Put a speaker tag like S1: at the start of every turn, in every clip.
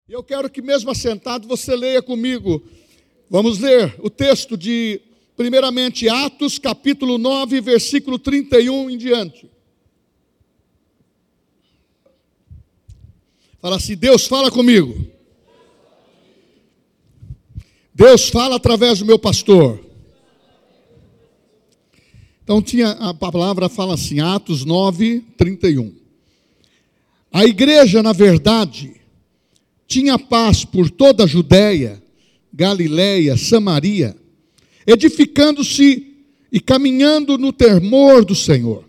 S1: E eu quero que, mesmo assentado, você leia comigo. Vamos ler o texto de, primeiramente, Atos, capítulo 9, versículo 31 em diante. Fala assim: Deus fala comigo. Deus fala através do meu pastor. Então a palavra fala assim, Atos 9, 31. A igreja, na verdade, tinha paz por toda a Judéia, Galiléia, Samaria, edificando-se e caminhando no temor do Senhor.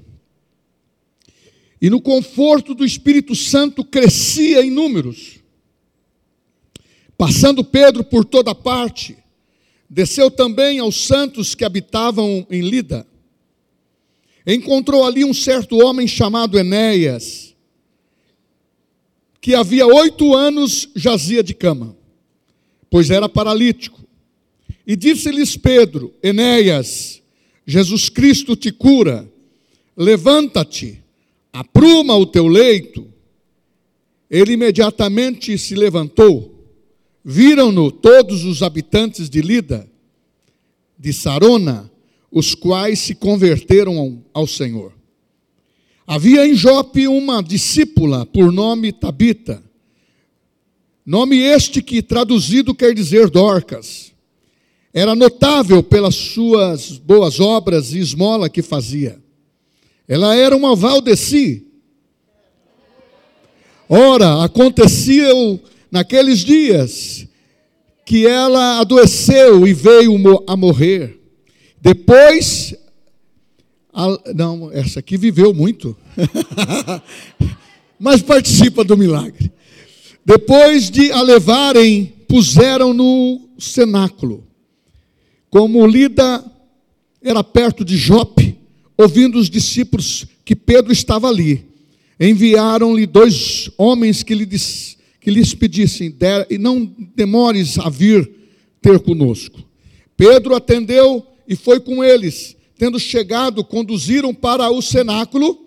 S1: E no conforto do Espírito Santo crescia em números. Passando Pedro por toda parte, desceu também aos santos que habitavam em Lida. Encontrou ali um certo homem chamado Enéas, que havia 8 anos jazia de cama, pois era paralítico. E disse-lhes Pedro: Enéas, Jesus Cristo te cura, levanta-te, apruma o teu leito. Ele imediatamente se levantou. Viram-no todos os habitantes de Lida, de Sarona, os quais se converteram ao Senhor. Havia em Jope uma discípula por nome Tabita, nome este que traduzido quer dizer Dorcas. Era notável pelas suas boas obras e esmola que fazia. Ela era uma valdeci. Ora, acontecia naqueles dias que ela adoeceu e veio a morrer. Depois, essa aqui viveu muito, mas participa do milagre. Depois de a levarem, puseram no cenáculo. Como Lida era perto de Jope, ouvindo os discípulos que Pedro estava ali, enviaram-lhe 2 homens que lhes pedissem: e não demores a vir ter conosco. Pedro atendeu e foi com eles. Tendo chegado, conduziram para o cenáculo.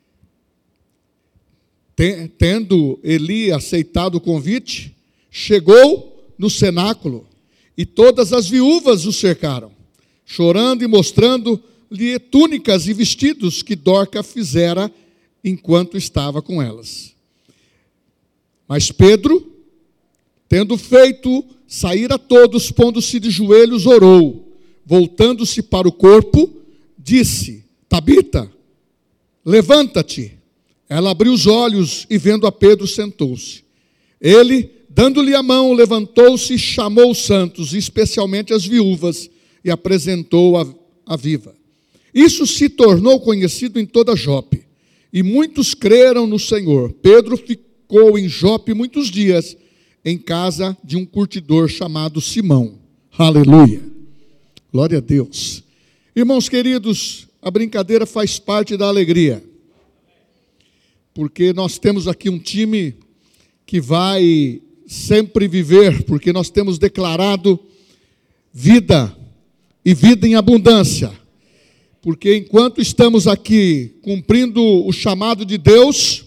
S1: Tendo Eli aceitado o convite, chegou no cenáculo, e todas as viúvas o cercaram, chorando e mostrando-lhe túnicas e vestidos que Dorca fizera enquanto estava com elas. Mas Pedro, tendo feito sair a todos, pondo-se de joelhos, orou. Voltando-se para o corpo, disse: Tabita, levanta-te. Ela abriu os olhos e, vendo a Pedro, sentou-se. Ele, dando-lhe a mão, levantou-se e chamou os santos, especialmente as viúvas, e apresentou-a a viva. Isso se tornou conhecido em toda Jope, e muitos creram no Senhor. Pedro ficou em Jope muitos dias, em casa de um curtidor chamado Simão. Aleluia! Glória a Deus. Irmãos queridos, a brincadeira faz parte da alegria, porque nós temos aqui um time que vai sempre viver, porque nós temos declarado vida e vida em abundância, porque enquanto estamos aqui cumprindo o chamado de Deus,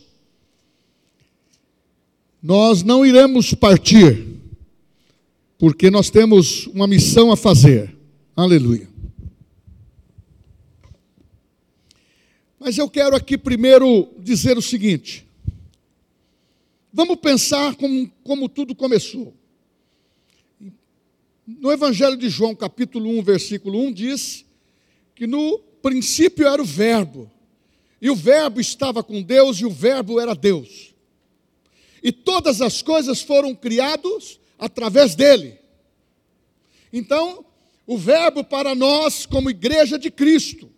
S1: nós não iremos partir, porque nós temos uma missão a fazer. Aleluia. Mas eu quero aqui primeiro dizer o seguinte. Vamos pensar como tudo começou. No Evangelho de João, capítulo 1, versículo 1, diz que no princípio era o Verbo. E o Verbo estava com Deus e o Verbo era Deus. E todas as coisas foram criadas através dele. Então, o Verbo para nós, como igreja de Cristo,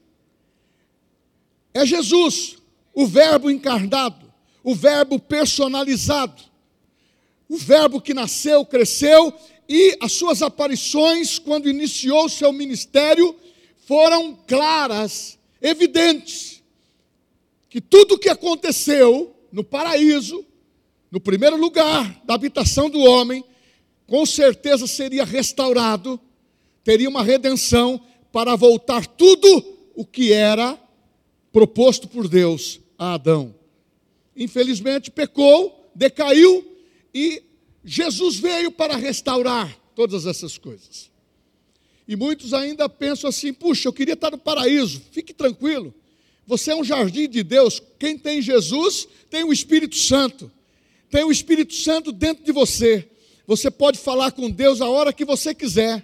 S1: é Jesus, o Verbo encarnado, o Verbo personalizado, o Verbo que nasceu, cresceu, e as suas aparições, quando iniciou o seu ministério, foram claras, evidentes, que tudo o que aconteceu no paraíso, no primeiro lugar da habitação do homem, com certeza seria restaurado, teria uma redenção para voltar tudo o que era proposto por Deus a Adão. Infelizmente pecou, decaiu e Jesus veio para restaurar todas essas coisas. E muitos ainda pensam assim: puxa, eu queria estar no paraíso. Fique tranquilo, você é um jardim de Deus. Quem tem Jesus tem o Espírito Santo. Tem o Espírito Santo dentro de você. Você pode falar com Deus a hora que você quiser.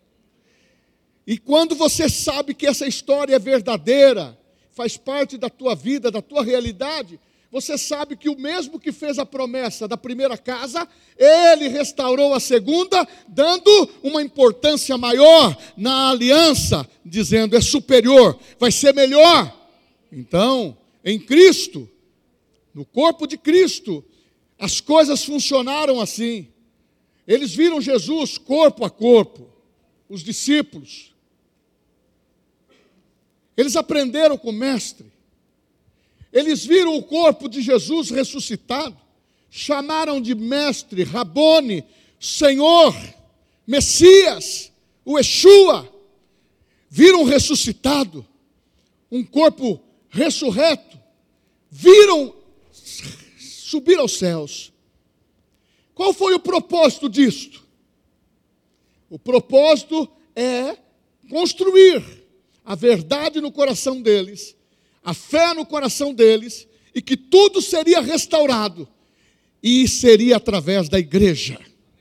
S1: E quando você sabe que essa história é verdadeira, faz parte da tua vida, da tua realidade, você sabe que o mesmo que fez a promessa da primeira casa, ele restaurou a segunda, dando uma importância maior na aliança, dizendo: é superior, vai ser melhor. Então, em Cristo, no corpo de Cristo, as coisas funcionaram assim. Eles viram Jesus corpo a corpo, os discípulos. Eles aprenderam com o mestre. Eles viram o corpo de Jesus ressuscitado, chamaram de mestre, Rabone, Senhor, Messias, o Yeshua. Viram ressuscitado, um corpo ressurreto, viram subir aos céus. Qual foi o propósito disto? O propósito é construir a verdade no coração deles, a fé no coração deles, e que tudo seria restaurado, e seria através da igreja.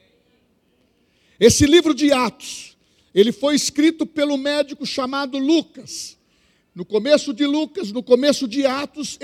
S1: Esse livro de Atos, ele foi escrito pelo médico chamado Lucas. No começo de Lucas, no começo de Atos,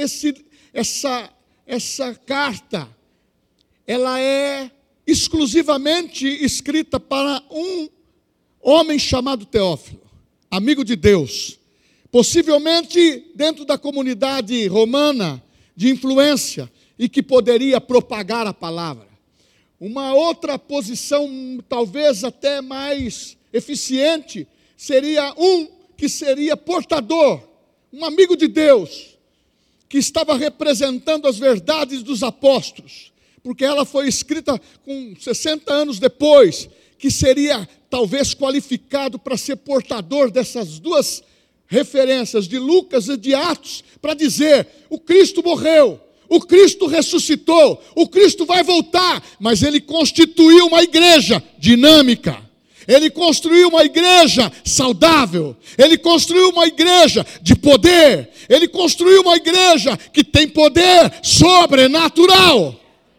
S1: essa carta, ela é exclusivamente escrita para um homem chamado Teófilo, amigo de Deus, possivelmente dentro da comunidade romana de influência, e que poderia propagar a palavra. Uma outra posição, talvez até mais eficiente, seria que seria portador, um amigo de Deus, que estava representando as verdades dos apóstolos, porque ela foi escrita com 60 anos depois, que seria talvez qualificado para ser portador dessas duas referências, de Lucas e de Atos, para dizer: o Cristo morreu, o Cristo ressuscitou, o Cristo vai voltar, mas ele constituiu uma igreja dinâmica, ele construiu uma igreja saudável, ele construiu uma igreja de poder, ele construiu uma igreja que tem poder sobrenatural.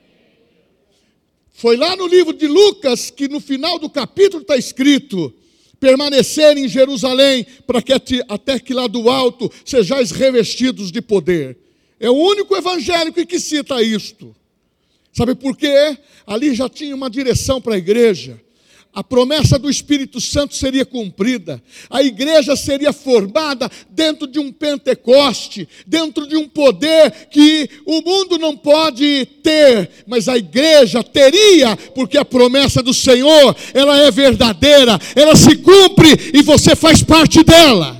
S1: Foi lá no livro de Lucas que no final do capítulo está escrito: permanecer em Jerusalém, para que até que lá do alto sejais revestidos de poder. É o único evangélico que cita isto. Sabe por quê? Ali já tinha uma direção para a igreja. A promessa do Espírito Santo seria cumprida. A igreja seria formada dentro de um Pentecoste, dentro de um poder que o mundo não pode ter, mas a igreja teria, porque a promessa do Senhor, ela é verdadeira, ela se cumpre e você faz parte dela.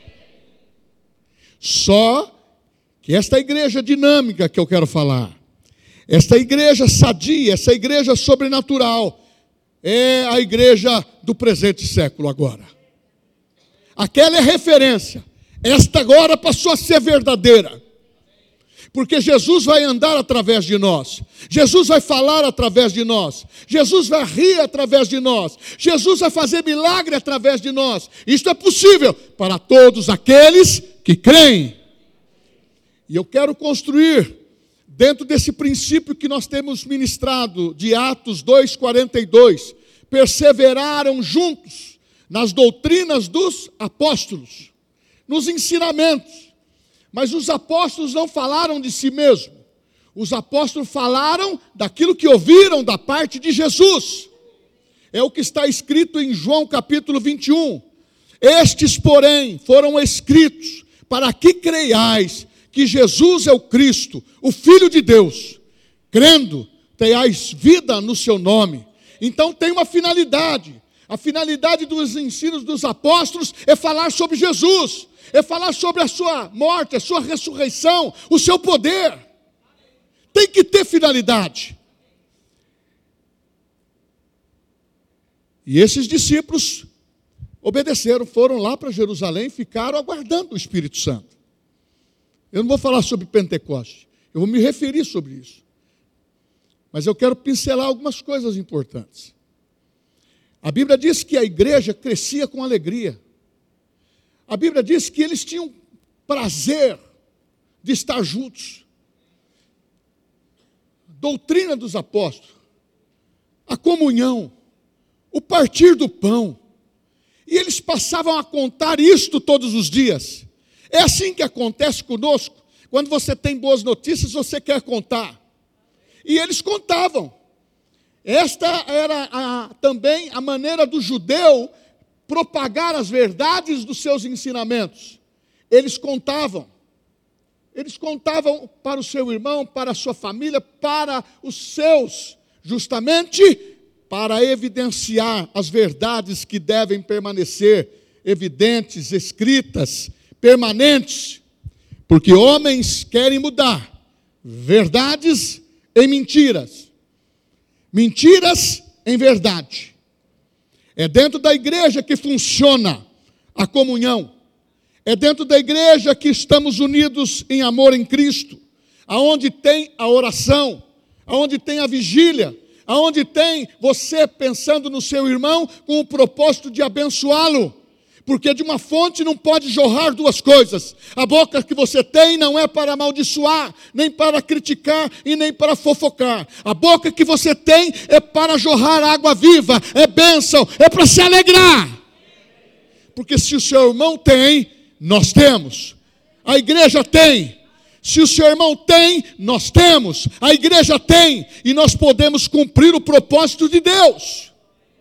S1: Só que esta igreja dinâmica que eu quero falar, esta igreja sadia, essa igreja sobrenatural, é a igreja do presente século agora. Aquela é referência. Esta agora passou a ser verdadeira. Porque Jesus vai andar através de nós. Jesus vai falar através de nós. Jesus vai rir através de nós. Jesus vai fazer milagre através de nós. Isto é possível para todos aqueles que creem. E eu quero construir dentro desse princípio que nós temos ministrado, de Atos 2:42, perseveraram juntos nas doutrinas dos apóstolos, nos ensinamentos. Mas os apóstolos não falaram de si mesmos. Os apóstolos falaram daquilo que ouviram da parte de Jesus. É o que está escrito em João capítulo 21. Estes, porém, foram escritos para que creiais que Jesus é o Cristo, o Filho de Deus. Crendo, tenhais vida no seu nome. Então tem uma finalidade. A finalidade dos ensinos dos apóstolos é falar sobre Jesus, é falar sobre a sua morte, a sua ressurreição, o seu poder. Tem que ter finalidade. E esses discípulos obedeceram, foram lá para Jerusalém e ficaram aguardando o Espírito Santo. Eu não vou falar sobre Pentecoste, eu vou me referir sobre isso. Mas eu quero pincelar algumas coisas importantes. A Bíblia diz que a igreja crescia com alegria. A Bíblia diz que eles tinham prazer de estar juntos. Doutrina dos apóstolos, a comunhão, o partir do pão. E eles passavam a contar isto todos os dias. É assim que acontece conosco. Quando você tem boas notícias, você quer contar. E eles contavam. Esta era também a maneira do judeu propagar as verdades dos seus ensinamentos. Eles contavam. Eles contavam para o seu irmão, para a sua família, para os seus, justamente para evidenciar as verdades que devem permanecer evidentes, escritas, permanentes. Porque homens querem mudar verdades em mentiras. Mentiras em verdade. É dentro da igreja que funciona a comunhão. É dentro da igreja que estamos unidos em amor em Cristo. Aonde tem a oração, aonde tem a vigília, aonde tem você pensando no seu irmão com o propósito de abençoá-lo. Porque de uma fonte não pode jorrar duas coisas. A boca que você tem não é para amaldiçoar, nem para criticar e nem para fofocar. A boca que você tem é para jorrar água viva, é bênção, é para se alegrar. Porque se o seu irmão tem, nós temos. A igreja tem. Se o seu irmão tem, nós temos. A igreja tem. E nós podemos cumprir o propósito de Deus.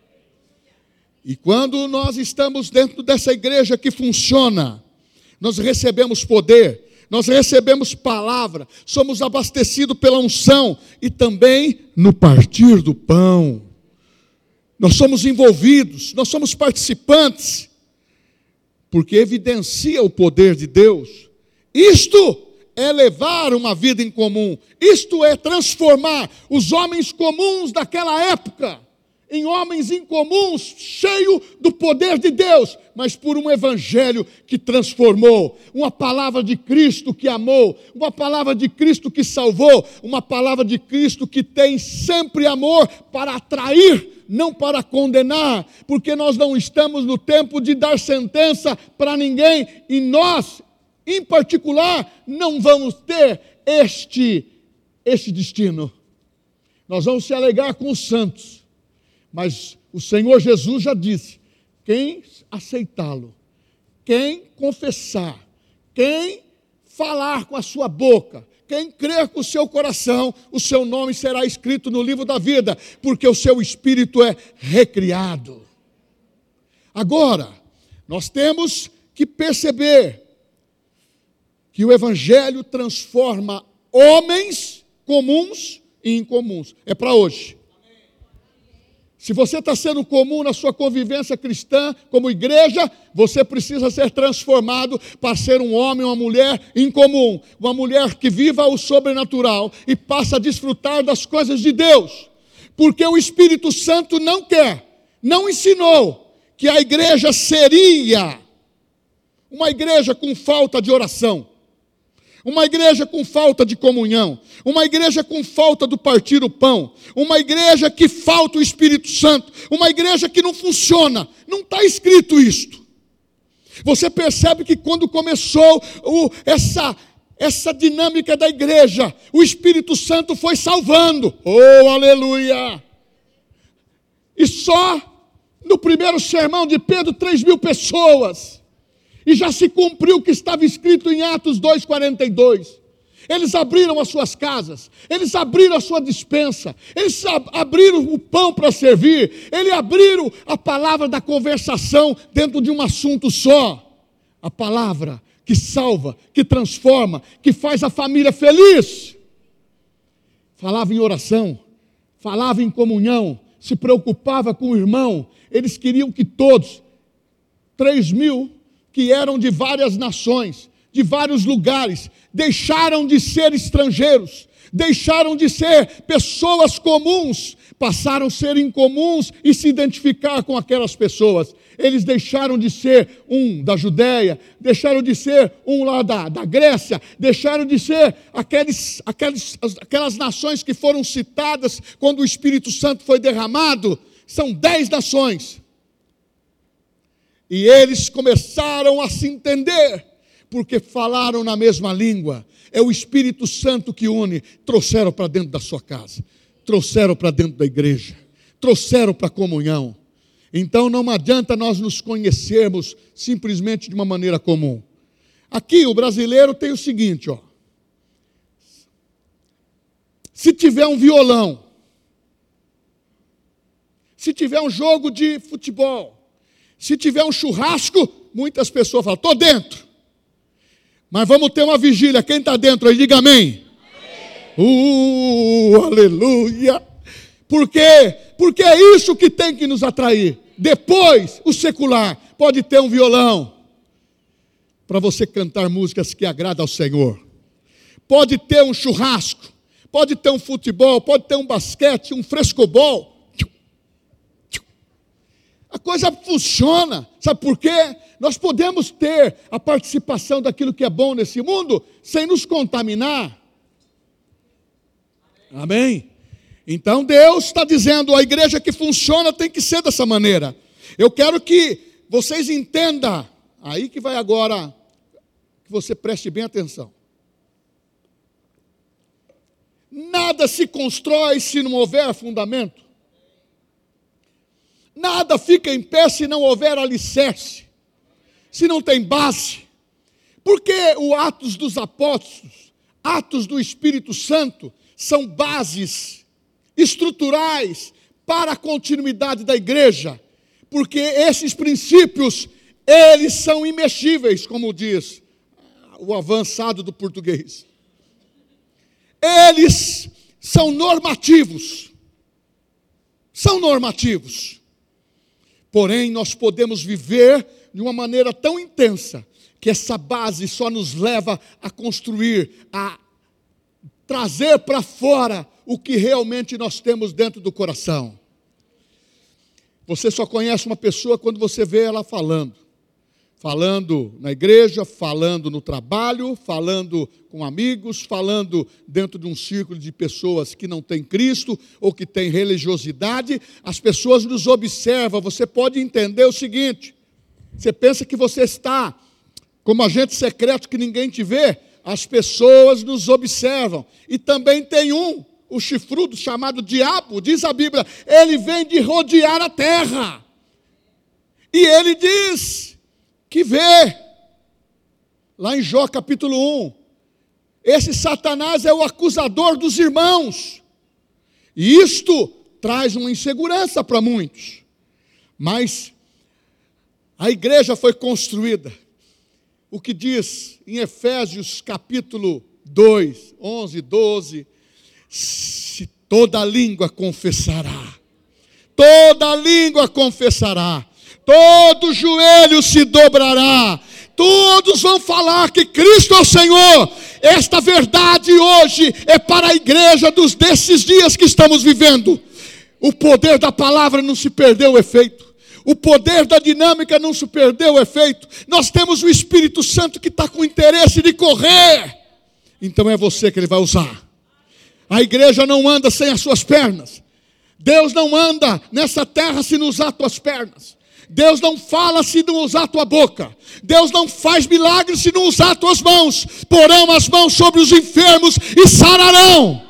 S1: E quando nós estamos dentro dessa igreja que funciona, nós recebemos poder, nós recebemos palavra, somos abastecidos pela unção e também no partir do pão. Nós somos envolvidos, nós somos participantes, porque evidencia o poder de Deus. Isto é levar uma vida em comum, isto é transformar os homens comuns daquela época em homens incomuns, cheios do poder de Deus, mas por um evangelho que transformou, uma palavra de Cristo que amou, uma palavra de Cristo que salvou, uma palavra de Cristo que tem sempre amor para atrair, não para condenar, porque nós não estamos no tempo de dar sentença para ninguém, e nós, em particular, não vamos ter este destino. Nós vamos se alegrar com os santos. Mas o Senhor Jesus já disse, quem aceitá-lo, quem confessar, quem falar com a sua boca, quem crer com o seu coração, o seu nome será escrito no livro da vida, porque o seu espírito é recriado. Agora, nós temos que perceber que o Evangelho transforma homens comuns em incomuns. É para hoje. Se você está sendo comum na sua convivência cristã, como igreja, você precisa ser transformado para ser um homem ou uma mulher incomum. Uma mulher que viva o sobrenatural e passa a desfrutar das coisas de Deus. Porque o Espírito Santo não ensinou que a igreja seria uma igreja com falta de oração. Uma igreja com falta de comunhão, uma igreja com falta do partir o pão, uma igreja que falta o Espírito Santo, uma igreja que não funciona, não está escrito isto. Você percebe que quando começou essa dinâmica da igreja, o Espírito Santo foi salvando, oh aleluia, e só no primeiro sermão de Pedro, 3.000 pessoas, e já se cumpriu o que estava escrito em Atos 2,42. Eles abriram as suas casas, eles abriram a sua despensa, eles abriram o pão para servir, eles abriram a palavra da conversação dentro de um assunto só. A palavra que salva, que transforma, que faz a família feliz. Falava em oração, falava em comunhão, se preocupava com o irmão. Eles queriam que todos, 3.000, que eram de várias nações, de vários lugares, deixaram de ser estrangeiros, deixaram de ser pessoas comuns, passaram a ser incomuns e se identificar com aquelas pessoas. Eles deixaram de ser um da Judéia, deixaram de ser um lá da Grécia, deixaram de ser aquelas nações que foram citadas quando o Espírito Santo foi derramado. São 10 nações. E eles começaram a se entender, porque falaram na mesma língua. É o Espírito Santo que une. Trouxeram para dentro da sua casa, trouxeram para dentro da igreja, trouxeram para a comunhão. Então não adianta nós nos conhecermos simplesmente de uma maneira comum. Aqui o brasileiro tem o seguinte, ó. Se tiver um violão, se tiver um jogo de futebol, se tiver um churrasco, muitas pessoas falam, estou dentro. Mas vamos ter uma vigília, quem está dentro aí, diga amém. Aleluia. Por quê? Porque é isso que tem que nos atrair. Depois, o secular pode ter um violão para você cantar músicas que agradam ao Senhor. Pode ter um churrasco, pode ter um futebol, pode ter um basquete, um frescobol. A coisa funciona. Sabe por quê? Nós podemos ter a participação daquilo que é bom nesse mundo sem nos contaminar. Amém? Então Deus está dizendo, a igreja que funciona tem que ser dessa maneira. Eu quero que vocês entendam, aí que vai agora, que você preste bem atenção. Nada se constrói se não houver fundamento. Nada fica em pé se não houver alicerce, se não tem base. Porque o Atos dos Apóstolos, Atos do Espírito Santo, são bases estruturais para a continuidade da igreja, porque esses princípios, eles são imexíveis, como diz o avançado do português. Eles são normativos, porém nós podemos viver de uma maneira tão intensa, que essa base só nos leva a construir, a trazer para fora o que realmente nós temos dentro do coração. Você só conhece uma pessoa quando você vê ela falando. Falando na igreja, falando no trabalho, falando com amigos, falando dentro de um círculo de pessoas que não têm Cristo ou que têm religiosidade. As pessoas nos observam. Você pode entender o seguinte: você pensa que você está como agente secreto que ninguém te vê? As pessoas nos observam. E também tem o chifrudo chamado diabo, diz a Bíblia, ele vem de rodear a terra. E ele diz que vê, lá em Jó capítulo 1, esse Satanás é o acusador dos irmãos. E isto traz uma insegurança para muitos. Mas a igreja foi construída. O que diz em Efésios capítulo 2, 11, 12, se toda língua confessará, todo joelho se dobrará, todos vão falar que Cristo é o Senhor. Esta verdade hoje é para a igreja desses dias que estamos vivendo. O poder da palavra não se perdeu o efeito. O poder da dinâmica não se perdeu o efeito. Nós temos o Espírito Santo que está com interesse de correr. Então é você que ele vai usar. A igreja não anda sem as suas pernas. Deus não anda nessa terra se não usar tuas pernas. Deus não fala se não usar tua boca. Deus não faz milagres se não usar tuas mãos. Porão as mãos sobre os enfermos e sararão.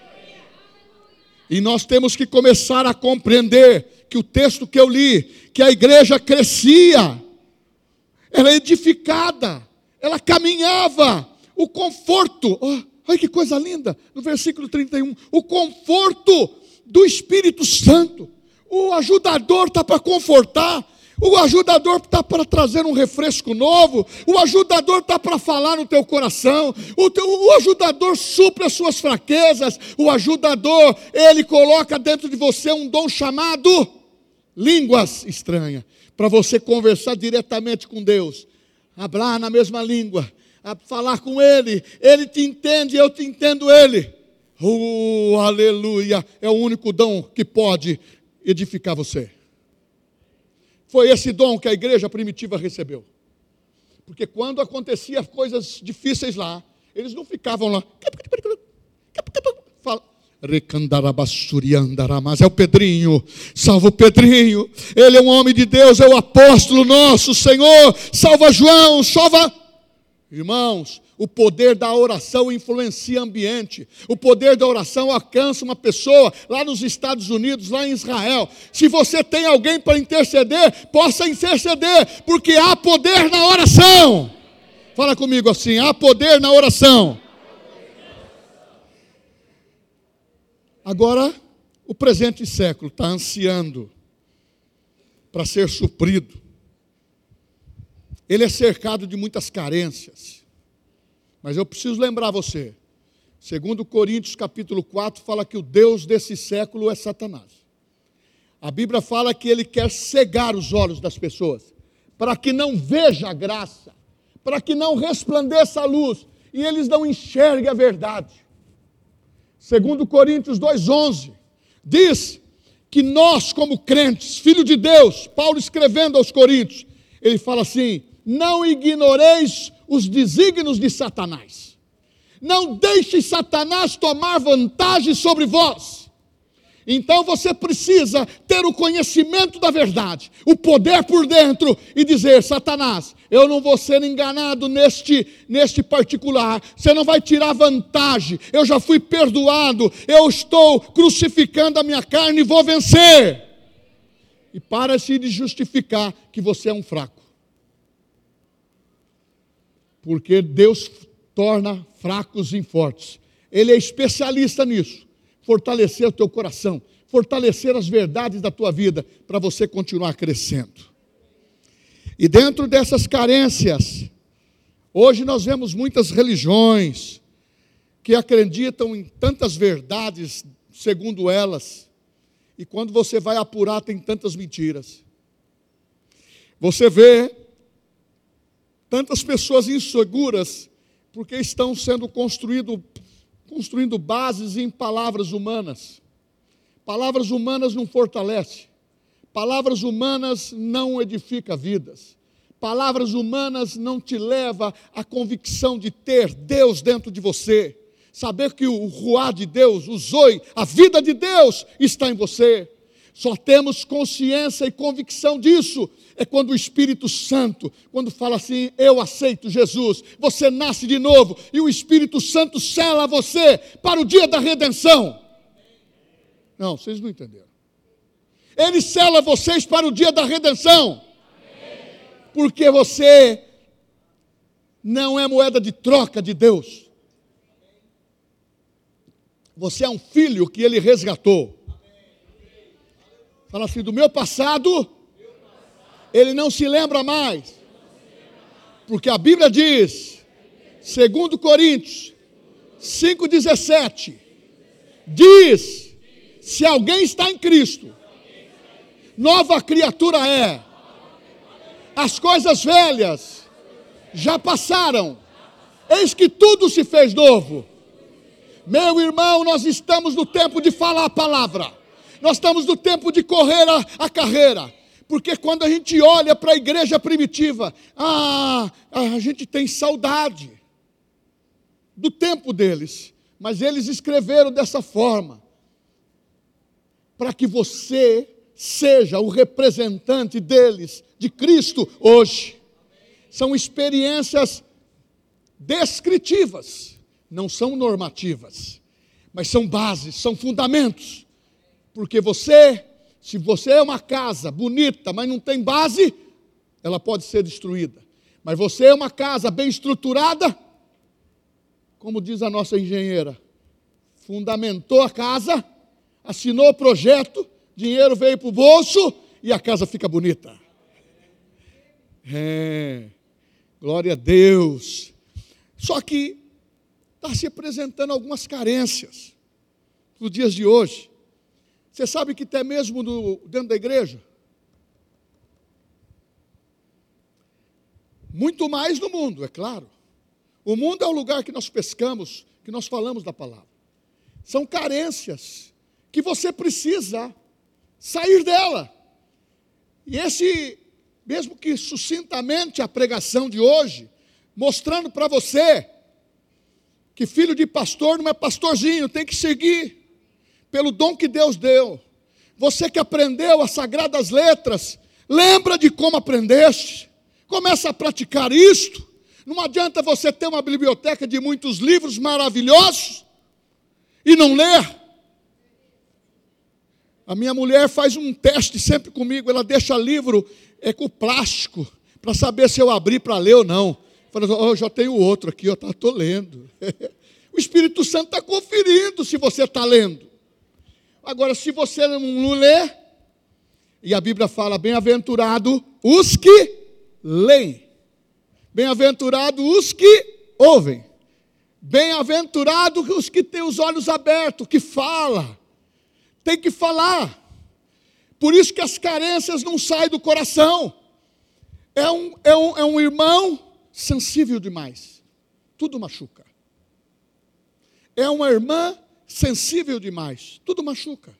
S1: E nós temos que começar a compreender que o texto que eu li, que a igreja crescia, ela é edificada, ela caminhava, o conforto, olha que coisa linda, no versículo 31, o conforto do Espírito Santo, o ajudador está para confortar, o ajudador está para trazer um refresco novo, o ajudador está para falar no teu coração, o ajudador supre as suas fraquezas, o ajudador, ele coloca dentro de você um dom chamado línguas estranhas, para você conversar diretamente com Deus, falar na mesma língua, a falar com Ele, Ele te entende, eu te entendo Ele. Oh, aleluia! É o único dom que pode edificar você. Foi esse dom que a igreja primitiva recebeu. Porque quando acontecia coisas difíceis lá, eles não ficavam lá. Mas é o Pedrinho, salva o Pedrinho. Ele é um homem de Deus, é o apóstolo nosso, Senhor. Salva João, salva. Irmãos, o poder da oração influencia o ambiente. O poder da oração alcança uma pessoa lá nos Estados Unidos, lá em Israel. Se você tem alguém para interceder, possa interceder, porque há poder na oração. Fala comigo assim, há poder na oração. Agora, o presente século está ansiando para ser suprido. Ele é cercado de muitas carências. Mas eu preciso lembrar você, 2 Coríntios capítulo 4 fala que o Deus desse século é Satanás. A Bíblia fala que ele quer cegar os olhos das pessoas, para que não veja a graça, para que não resplandeça a luz, e eles não enxerguem a verdade. 2 Coríntios 2,11 diz que nós como crentes, filhos de Deus, Paulo escrevendo aos Coríntios, ele fala assim, não ignoreis os desígnios de Satanás. Não deixe Satanás tomar vantagem sobre vós. Então você precisa ter o conhecimento da verdade, o poder por dentro e dizer, Satanás, eu não vou ser enganado neste particular, você não vai tirar vantagem, eu já fui perdoado, eu estou crucificando a minha carne e vou vencer. E para-se de justificar que você é um fraco. Porque Deus torna fracos em fortes. Ele é especialista nisso. Fortalecer o teu coração, fortalecer as verdades da tua vida, para você continuar crescendo. E dentro dessas carências, hoje nós vemos muitas religiões que acreditam em tantas verdades, segundo elas, e quando você vai apurar, tem tantas mentiras. Você vê tantas pessoas inseguras, porque estão sendo construindo bases em palavras humanas. Palavras humanas não fortalecem. Palavras humanas não edificam vidas. Palavras humanas não te levam à convicção de ter Deus dentro de você. Saber que o ruá de Deus, o zoe, a vida de Deus está em você. Só temos consciência e convicção disso é quando o Espírito Santo, quando fala assim, eu aceito Jesus, você nasce de novo, e o Espírito Santo sela você para o dia da redenção. Não, vocês não entenderam. Ele sela vocês para o dia da redenção. Porque você não é moeda de troca de Deus. Você é um filho que Ele resgatou. Fala assim, do meu passado, Ele não se lembra mais. Porque a Bíblia diz, 2 Coríntios 5,17, diz, se alguém está em Cristo, nova criatura é. As coisas velhas já passaram, eis que tudo se fez novo. Meu irmão, nós estamos no tempo de falar a palavra. Nós estamos no tempo de correr a carreira. Porque quando a gente olha para a igreja primitiva, a gente tem saudade do tempo deles. Mas eles escreveram dessa forma, para que você seja o representante deles, de Cristo, hoje. São experiências descritivas, não são normativas, mas são bases, são fundamentos. Porque se você é uma casa bonita, mas não tem base, ela pode ser destruída. Mas você é uma casa bem estruturada, como diz a nossa engenheira, fundamentou a casa, assinou o projeto, dinheiro veio para o bolso e a casa fica bonita. Glória a Deus. Só que está se apresentando algumas carências nos dias de hoje. Você sabe que até mesmo dentro da igreja, muito mais no mundo, é claro. O mundo é o lugar que nós pescamos, que nós falamos da palavra. São carências que você precisa sair dela. E esse, mesmo que sucintamente a pregação de hoje, mostrando para você que filho de pastor não é pastorzinho, tem que seguir pelo dom que Deus deu. Você que aprendeu as sagradas letras, lembra de como aprendeste, começa a praticar isto. Não adianta você ter uma biblioteca de muitos livros maravilhosos e não ler. A minha mulher faz um teste sempre comigo, ela deixa livro com plástico, para saber se eu abrir para ler ou não. Fala, eu já tenho outro aqui, eu estou lendo. O Espírito Santo está conferindo se você está lendo. Agora, se você não lê, e a Bíblia fala, bem-aventurado os que leem, bem-aventurado os que ouvem, bem-aventurado os que têm os olhos abertos, que fala, tem que falar. Por isso que as carências não saem do coração. É um irmão sensível demais, tudo machuca. É uma irmã sensível demais, tudo machuca.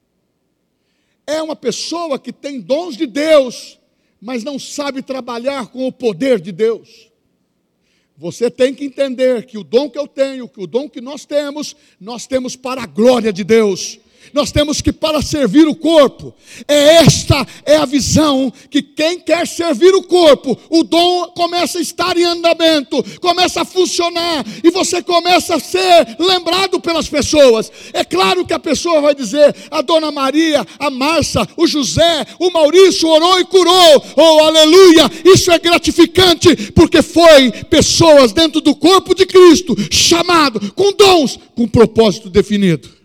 S1: É uma pessoa que tem dons de Deus, mas não sabe trabalhar com o poder de Deus. Você tem que entender que o dom que eu tenho, que o dom que nós temos para a glória de Deus. Nós temos que para servir o corpo. Esta é a visão que quem quer servir o corpo, o dom começa a estar em andamento, começa a funcionar e você começa a ser lembrado pelas pessoas. É claro que a pessoa vai dizer, a Dona Maria, a Márcia, o José, o Maurício orou e curou. Oh, aleluia! Isso é gratificante porque foi pessoas dentro do corpo de Cristo, chamado com dons, com propósito definido.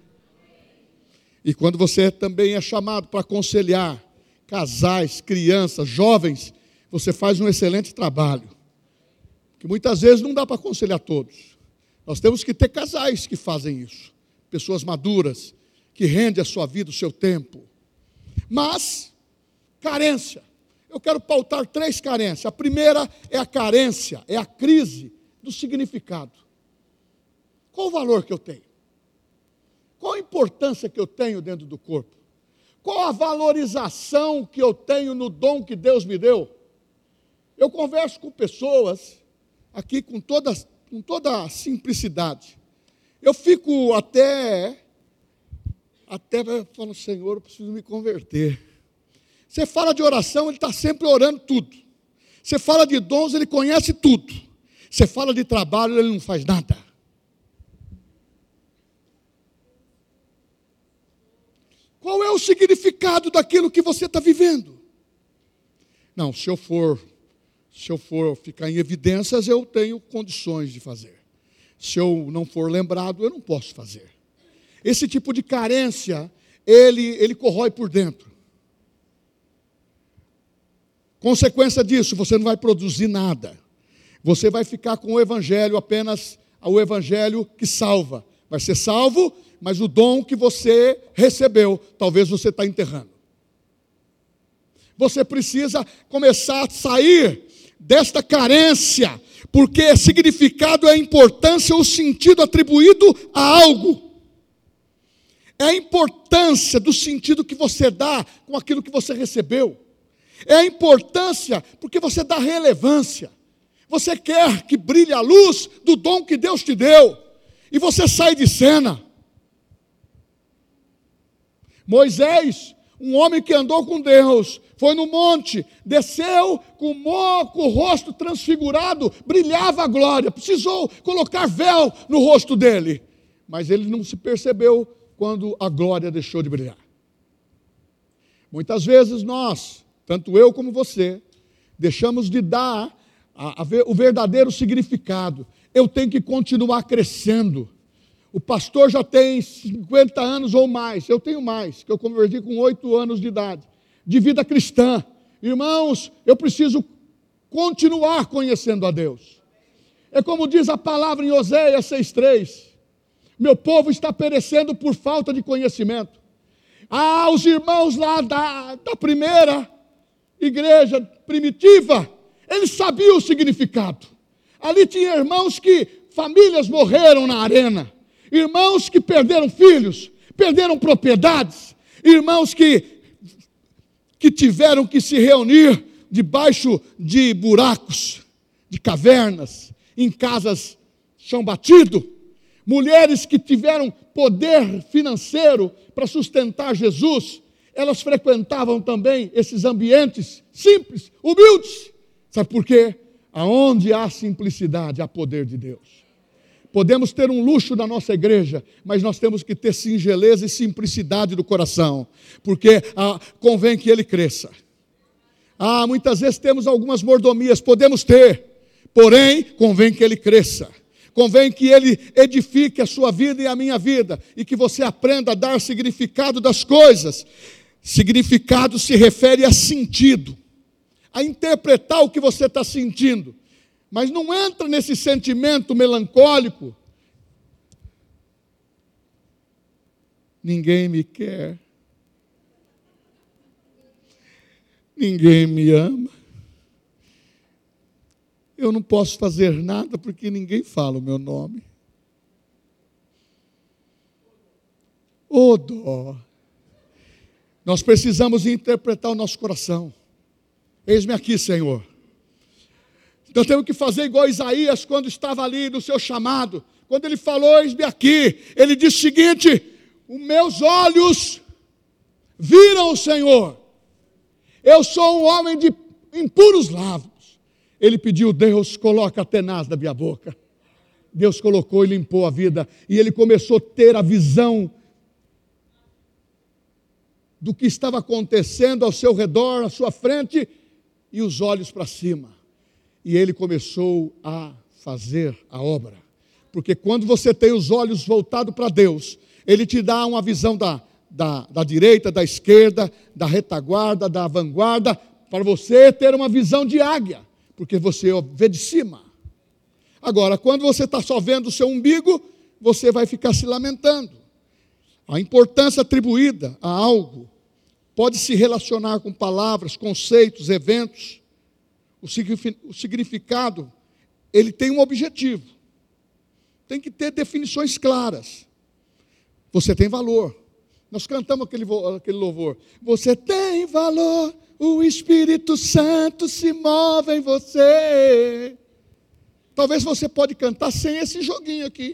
S1: E quando você também é chamado para aconselhar casais, crianças, jovens, você faz um excelente trabalho. Que muitas vezes não dá para aconselhar todos. Nós temos que ter casais que fazem isso. Pessoas maduras, que rendem a sua vida, o seu tempo. Mas, carência. Eu quero pautar 3 carências. A primeira é a carência, é a crise do significado. Qual o valor que eu tenho? Qual a importância que eu tenho dentro do corpo? Qual a valorização que eu tenho no dom que Deus me deu? Eu converso com pessoas aqui com toda a simplicidade. Eu fico até falo, Senhor, eu preciso me converter. Você fala de oração, ele está sempre orando tudo. Você fala de dons, ele conhece tudo. Você fala de trabalho, ele não faz nada. Qual é o significado daquilo que você está vivendo? Não, se eu for ficar em evidências, eu tenho condições de fazer. Se eu não for lembrado, eu não posso fazer. Esse tipo de carência, ele corrói por dentro. Consequência disso, você não vai produzir nada. Você vai ficar com o evangelho apenas o evangelho que salva. Vai ser salvo, mas o dom que você recebeu, talvez você está enterrando. Você precisa começar a sair desta carência, porque significado é a importância ou sentido atribuído a algo. É a importância do sentido que você dá com aquilo que você recebeu. É a importância porque você dá relevância. Você quer que brilhe a luz do dom que Deus te deu. E você sai de cena. Moisés, um homem que andou com Deus, foi no monte, desceu com o rosto transfigurado, brilhava a glória, precisou colocar véu no rosto dele, mas ele não se percebeu quando a glória deixou de brilhar. Muitas vezes nós, tanto eu como você, deixamos de dar o verdadeiro significado. Eu tenho que continuar crescendo. O pastor já tem 50 anos ou mais, eu tenho mais, que eu converti com 8 anos de idade, de vida cristã. Irmãos, eu preciso continuar conhecendo a Deus. É como diz a palavra em Oséias 6,3, meu povo está perecendo por falta de conhecimento. Os irmãos lá da primeira igreja primitiva, eles sabiam o significado. Ali tinha irmãos que famílias morreram na arena. irmãos que perderam filhos, perderam propriedades, irmãos que tiveram que se reunir debaixo de buracos, de cavernas, em casas chão batido, mulheres que tiveram poder financeiro para sustentar Jesus, elas frequentavam também esses ambientes simples, humildes. Sabe por quê? Aonde há simplicidade, há poder de Deus. Podemos ter um luxo na nossa igreja, mas nós temos que ter singeleza e simplicidade do coração, porque convém que ele cresça. Muitas vezes temos algumas mordomias, podemos ter, porém, convém que ele cresça. Convém que ele edifique a sua vida e a minha vida, e que você aprenda a dar significado das coisas. Significado se refere a sentido, a interpretar o que você está sentindo. Mas não entra nesse sentimento melancólico. Ninguém me quer. Ninguém me ama. Eu não posso fazer nada porque ninguém fala o meu nome. Ô dó. Nós precisamos interpretar o nosso coração. Eis-me aqui, Senhor. Então temos que fazer igual Isaías quando estava ali no seu chamado. Quando ele falou, eis-me aqui, ele disse o seguinte: os meus olhos viram o Senhor. Eu sou um homem de impuros lábios. Ele pediu, Deus, coloca a tenaz da minha boca. Deus colocou e limpou a vida. E ele começou a ter a visão do que estava acontecendo ao seu redor, à sua frente, e os olhos para cima. E ele começou a fazer a obra. Porque quando você tem os olhos voltados para Deus, ele te dá uma visão da direita, da esquerda, da retaguarda, da vanguarda, para você ter uma visão de águia, porque você vê de cima. Agora, quando você está só vendo o seu umbigo, você vai ficar se lamentando. A importância atribuída a algo pode se relacionar com palavras, conceitos, eventos. O significado, ele tem um objetivo. Tem que ter definições claras. Você tem valor. Nós cantamos aquele louvor. Você tem valor, o Espírito Santo se move em você. Talvez você pode cantar sem esse joguinho aqui.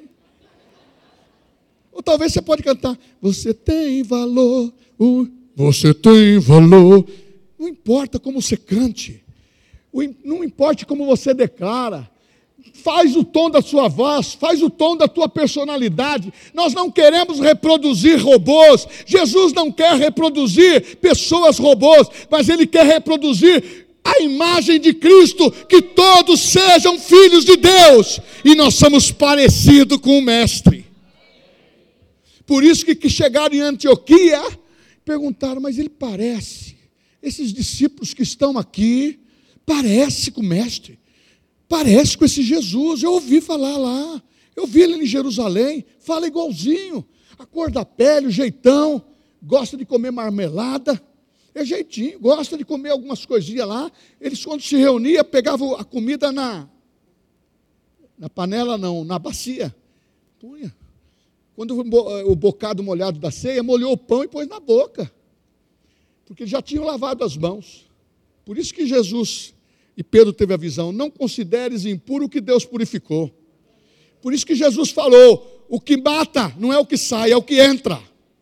S1: Ou talvez você pode cantar, você tem valor, você tem valor. Não importa como você cante. Não importa como você declara. Faz o tom da sua voz, faz o tom da tua personalidade. Nós não queremos reproduzir robôs. Jesus não quer reproduzir pessoas robôs, mas Ele quer reproduzir a imagem de Cristo, que todos sejam filhos de Deus. E nós somos parecidos com o Mestre. Por isso que chegaram em Antioquia, perguntaram, mas ele parece, esses discípulos que estão aqui, parece com o Mestre. Parece com esse Jesus, eu ouvi falar lá, eu vi ele em Jerusalém, fala igualzinho, a cor da pele, o jeitão, gosta de comer marmelada, é jeitinho, gosta de comer algumas coisinhas lá. Eles quando se reuniam, pegavam a comida na panela não, na bacia, punha. Quando o bocado molhado da ceia, molhou o pão e pôs na boca, porque já tinham lavado as mãos. Por isso que Jesus e Pedro teve a visão, não consideres impuro o que Deus purificou. Por isso que Jesus falou, o que mata não é o que sai, é o que entra.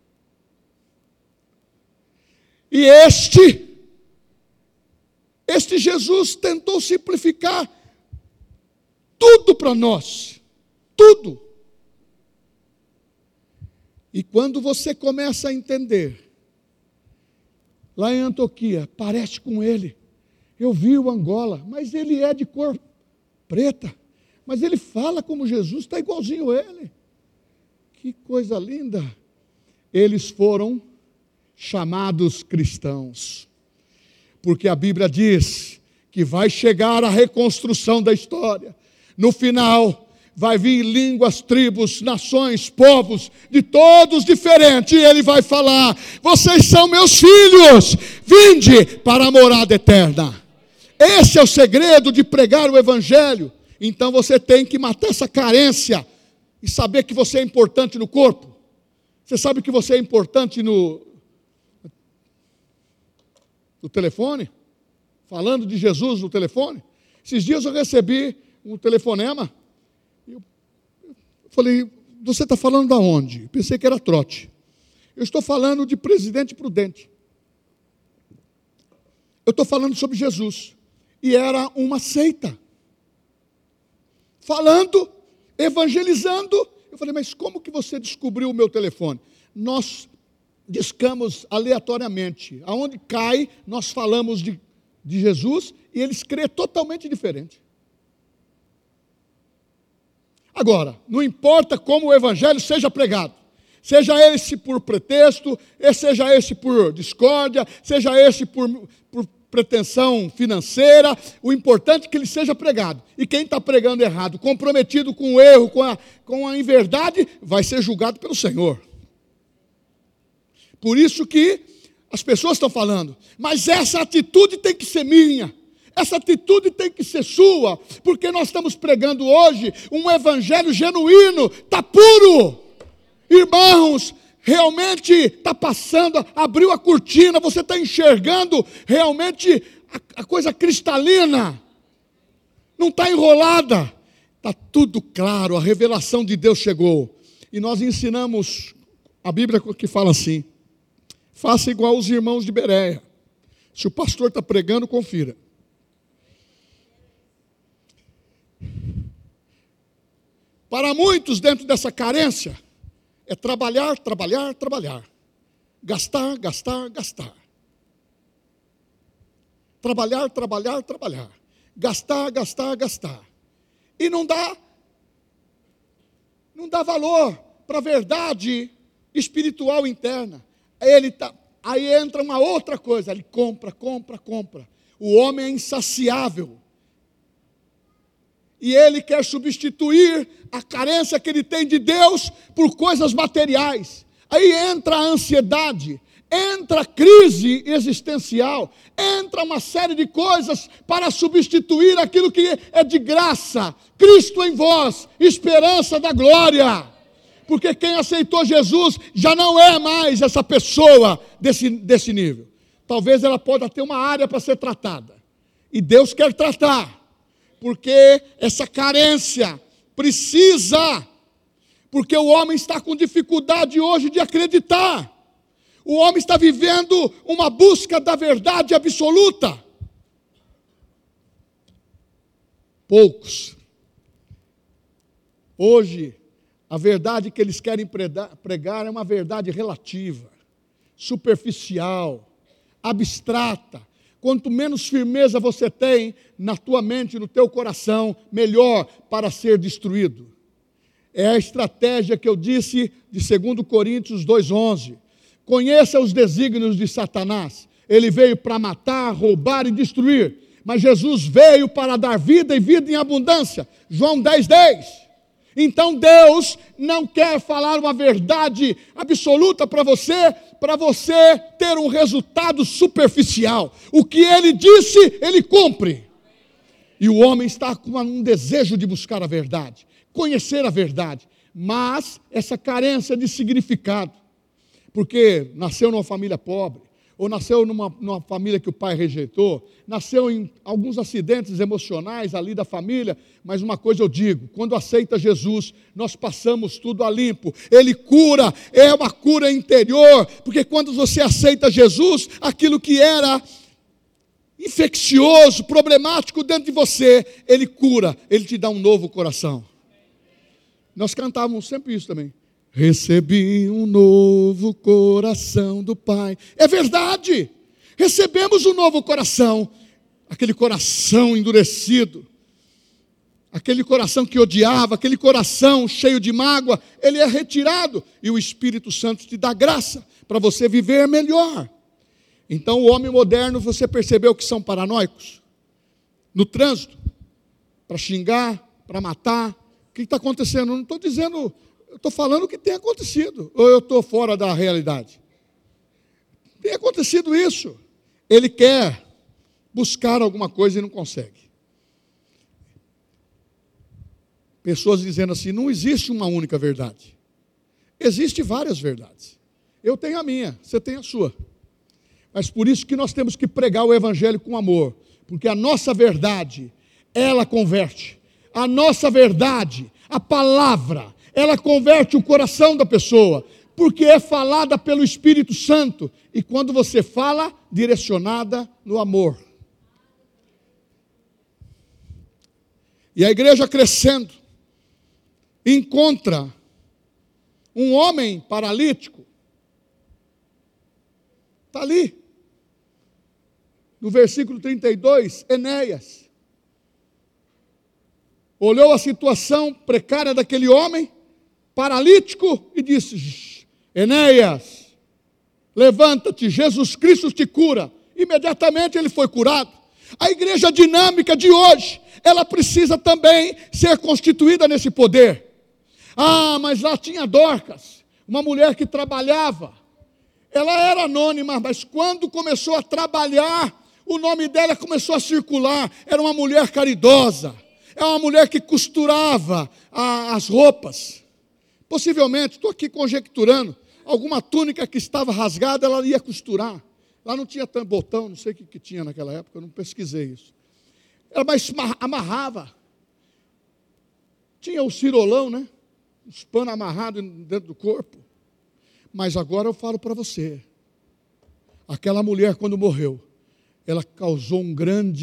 S1: E este Jesus tentou simplificar tudo para nós, tudo. E quando você começa a entender, lá em Antioquia, parece com ele. Eu vi o Angola, mas ele é de cor preta. Mas ele fala como Jesus, está igualzinho a ele. Que coisa linda. Eles foram chamados cristãos. Porque a Bíblia diz que vai chegar a reconstrução da história. No final, vai vir línguas, tribos, nações, povos, de todos diferentes. E ele vai falar, vocês são meus filhos, vinde para a morada eterna. Esse é o segredo de pregar o Evangelho. Então você tem que matar essa carência e saber que você é importante no corpo? Você sabe que você é importante no telefone? Falando de Jesus no telefone? Esses dias eu recebi um telefonema. Eu falei, você está falando de onde? Pensei que era trote. Eu estou falando de Presidente Prudente. Eu estou falando sobre Jesus. E era uma seita. Falando, evangelizando. Eu falei, mas como que você descobriu o meu telefone? Nós discamos aleatoriamente. Aonde cai, nós falamos de Jesus e eles creem totalmente diferente. Agora, não importa como o evangelho seja pregado, seja esse por pretexto, seja esse por discórdia, seja esse por pretensão financeira, o importante é que ele seja pregado. E quem está pregando errado, comprometido com o erro, com a inverdade, vai ser julgado pelo Senhor. Por isso que as pessoas estão falando, mas essa atitude tem que ser minha, essa atitude tem que ser sua, porque nós estamos pregando hoje um evangelho genuíno, está puro. Irmãos, realmente está passando, abriu a cortina, você está enxergando realmente a coisa cristalina, não está enrolada, está tudo claro, a revelação de Deus chegou. E nós ensinamos, a Bíblia que fala assim, faça igual os irmãos de Bereia. Se o pastor está pregando, confira. Para muitos, dentro dessa carência, é trabalhar, trabalhar, trabalhar. Gastar, gastar, gastar. Trabalhar, trabalhar, trabalhar. Gastar, gastar, gastar. E não dá valor para a verdade espiritual interna. Aí entra uma outra coisa, ele compra, compra, compra. O homem é insaciável. E ele quer substituir a carência que ele tem de Deus por coisas materiais. Aí entra a ansiedade, entra a crise existencial, entra uma série de coisas para substituir aquilo que é de graça. Cristo em vós, esperança da glória. Porque quem aceitou Jesus já não é mais essa pessoa desse nível. Talvez ela possa ter uma área para ser tratada. E Deus quer tratar. Porque essa carência precisa, porque o homem está com dificuldade hoje de acreditar. O homem está vivendo uma busca da verdade absoluta. Poucos. Hoje, a verdade que eles querem pregar é uma verdade relativa, superficial, abstrata. Quanto menos firmeza você tem na tua mente, no teu coração, melhor para ser destruído. É a estratégia que eu disse de 2 Coríntios 2,11. Conheça os desígnios de Satanás. Ele veio para matar, roubar e destruir. Mas Jesus veio para dar vida e vida em abundância. João 10,10. Então Deus não quer falar uma verdade absoluta para você ter um resultado superficial. O que Ele disse, Ele cumpre. E o homem está com um desejo de buscar a verdade, conhecer a verdade, mas essa carência de significado, porque nasceu numa família pobre, ou nasceu numa família que o pai rejeitou, nasceu em alguns acidentes emocionais ali da família, mas uma coisa eu digo, quando aceita Jesus, nós passamos tudo a limpo, Ele cura, é uma cura interior, porque quando você aceita Jesus, aquilo que era infeccioso, problemático dentro de você, Ele cura, Ele te dá um novo coração. Nós cantávamos sempre isso também. Recebi um novo coração do Pai. É verdade. Recebemos um novo coração. Aquele coração endurecido. Aquele coração que odiava. Aquele coração cheio de mágoa. Ele é retirado. E o Espírito Santo te dá graça para você viver melhor. Então o homem moderno, você percebeu que são paranoicos? No trânsito. Para xingar, para matar. O que está acontecendo? Eu não estou dizendo... Eu estou falando o que tem acontecido, ou eu estou fora da realidade? Tem acontecido isso. Ele quer buscar alguma coisa e não consegue. pessoas dizendo assim, não existe uma única verdade. Existem várias verdades. Eu tenho a minha, você tem a sua. Mas por isso que nós temos que pregar o evangelho com amor. Porque a nossa verdade, ela converte. A nossa verdade, a palavra, ela converte o coração da pessoa. Porque é falada pelo Espírito Santo. E quando você fala, direcionada no amor. E a igreja crescendo, encontra um homem paralítico. Está ali. No versículo 32, Enéas olhou a situação precária daquele homem paralítico e disse: Enéas, levanta-te, Jesus Cristo te cura. Imediatamente ele foi curado. A igreja dinâmica de hoje, ela precisa também ser constituída nesse poder. Ah, mas lá tinha Dorcas, uma mulher que trabalhava. Ela era anônima, mas quando começou a trabalhar, o nome dela começou a circular. Era uma mulher caridosa. É uma mulher que costurava as roupas. Possivelmente, estou aqui conjecturando, alguma túnica que estava rasgada, ela ia costurar. Lá não tinha tanto botão, não sei o que tinha naquela época, eu não pesquisei isso. Ela mais amarrava. Tinha o cirolão, né? Os panos amarrados dentro do corpo. Mas agora eu falo para você. Aquela mulher, quando morreu, ela causou uma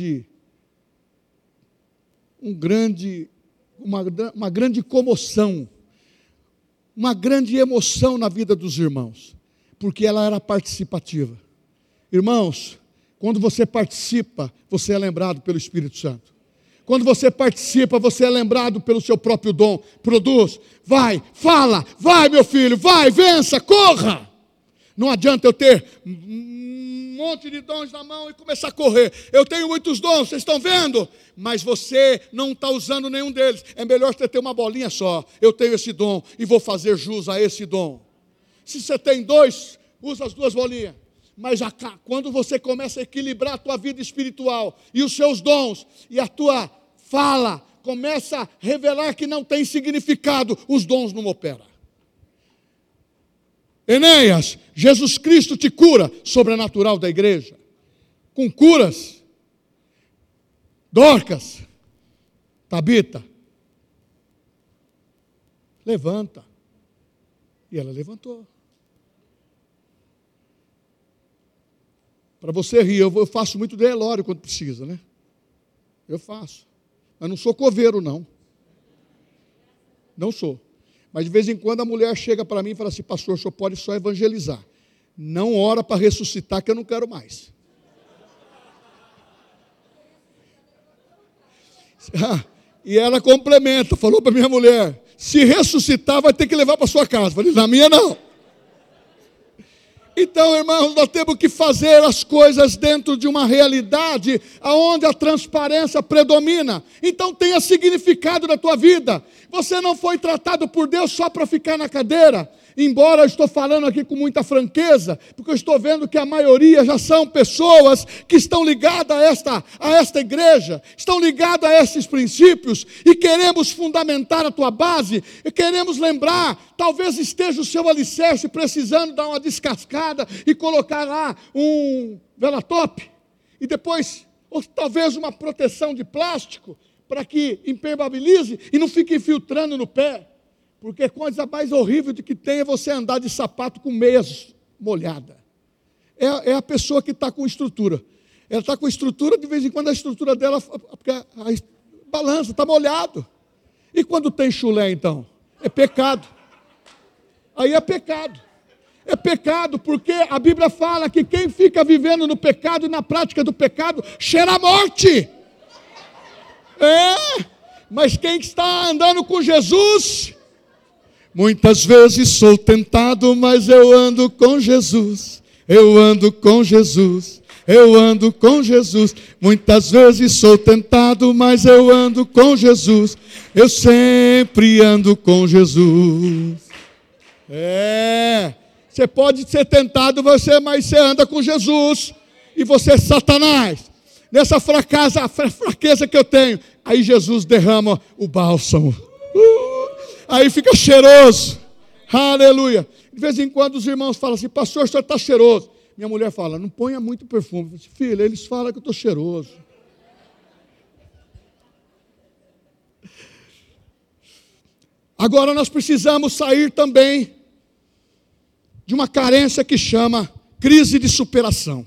S1: grande comoção, uma grande emoção na vida dos irmãos, porque ela era participativa. Irmãos, quando você participa, você é lembrado pelo Espírito Santo. Quando você participa, você é lembrado pelo seu próprio dom. Produz, vai, fala, vai meu filho, vai, vença, corra. Não adianta eu ter um monte de dons na mão e começar a correr. Eu tenho muitos dons, vocês estão vendo? Mas você não está usando nenhum deles. É melhor você ter uma bolinha só. Eu tenho esse dom e vou fazer jus a esse dom. Se você tem dois, usa as duas bolinhas. Mas quando você começa a equilibrar a tua vida espiritual e os seus dons e a tua fala começa a revelar que não tem significado, os dons não operam. Enéas, Jesus Cristo te cura, sobrenatural da igreja, com curas. Dorcas, Tabita, levanta. E ela levantou. Para você rir, eu faço muito delório quando precisa, né? Eu faço. Mas não sou coveiro, não. Não sou. Mas de vez em quando a mulher chega para mim e fala assim: pastor, o senhor pode só evangelizar. Não ora para ressuscitar, que eu não quero mais. E ela complementa, falou para minha mulher: se ressuscitar, vai ter que levar para sua casa. Falei: na minha não. Então, irmãos, nós temos que fazer as coisas dentro de uma realidade onde a transparência predomina. Então tenha significado na tua vida. Você não foi tratado por Deus só para ficar na cadeira. Embora eu estou falando aqui com muita franqueza, porque eu estou vendo que a maioria já são pessoas que estão ligadas a esta igreja, estão ligadas a esses princípios, e queremos fundamentar a tua base, e queremos lembrar, talvez esteja o seu alicerce precisando dar uma descascada e colocar lá um velatop, e depois, ou talvez uma proteção de plástico, para que impermeabilize e não fique infiltrando no pé. Porque a coisa mais horrível de que tem é você andar de sapato com meias molhadas. É a pessoa que está com estrutura. Ela está com estrutura, de vez em quando a estrutura dela balança, está molhado. E quando tem chulé, então? É pecado. Aí é pecado. É pecado, porque a Bíblia fala que quem fica vivendo no pecado e na prática do pecado cheira a morte. Mas quem está andando com Jesus... Muitas vezes sou tentado, mas eu ando com Jesus. Eu ando com Jesus. Eu ando com Jesus. Muitas vezes sou tentado, mas eu ando com Jesus. Eu sempre ando com Jesus. Você pode ser tentado, mas você anda com Jesus. E você é Satanás. Nessa fraqueza que eu tenho, aí Jesus derrama o bálsamo. Aí fica cheiroso. Aleluia. De vez em quando os irmãos falam assim: pastor, o senhor está cheiroso. Minha mulher fala: não ponha muito perfume. Eu disse: filha, eles falam que eu estou cheiroso. Agora nós precisamos sair também de uma carência que chama crise de superação.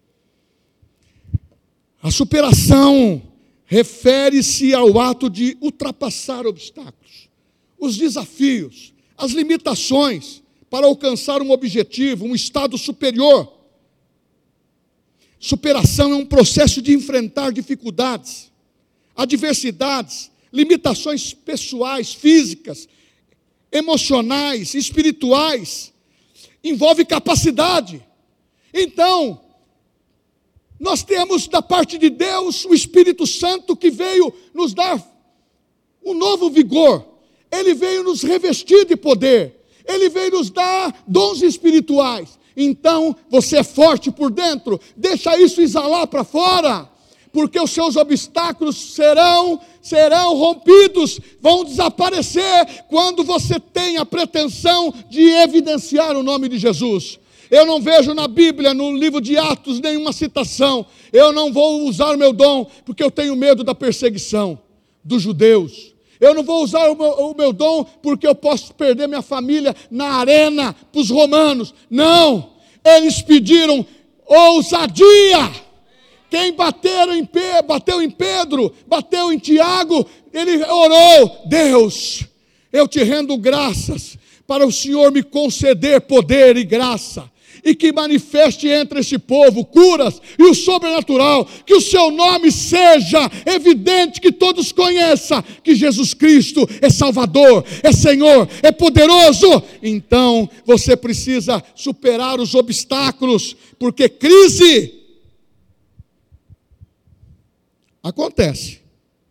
S1: A superação refere-se ao ato de ultrapassar obstáculos, os desafios, as limitações para alcançar um objetivo, um estado superior. Superação é um processo de enfrentar dificuldades, adversidades, limitações pessoais, físicas, emocionais, espirituais. Envolve capacidade. Então, nós temos da parte de Deus o Espírito Santo que veio nos dar um novo vigor. Ele veio nos revestir de poder. Ele veio nos dar dons espirituais. Então, você é forte por dentro. Deixa isso exalar para fora. Porque os seus obstáculos serão rompidos, vão desaparecer quando você tem a pretensão de evidenciar o nome de Jesus. Eu não vejo na Bíblia, no livro de Atos, nenhuma citação: eu não vou usar o meu dom porque eu tenho medo da perseguição dos judeus. Eu não vou usar o meu dom porque eu posso perder minha família na arena para os romanos. Não, eles pediram ousadia. Quem bateu em Pedro, bateu em Tiago, ele orou: Deus, eu te rendo graças para o Senhor me conceder poder e graça, e que manifeste entre esse povo curas e o sobrenatural, que o seu nome seja evidente, que todos conheçam que Jesus Cristo é Salvador, é Senhor, é poderoso. Então você precisa superar os obstáculos, porque crise acontece.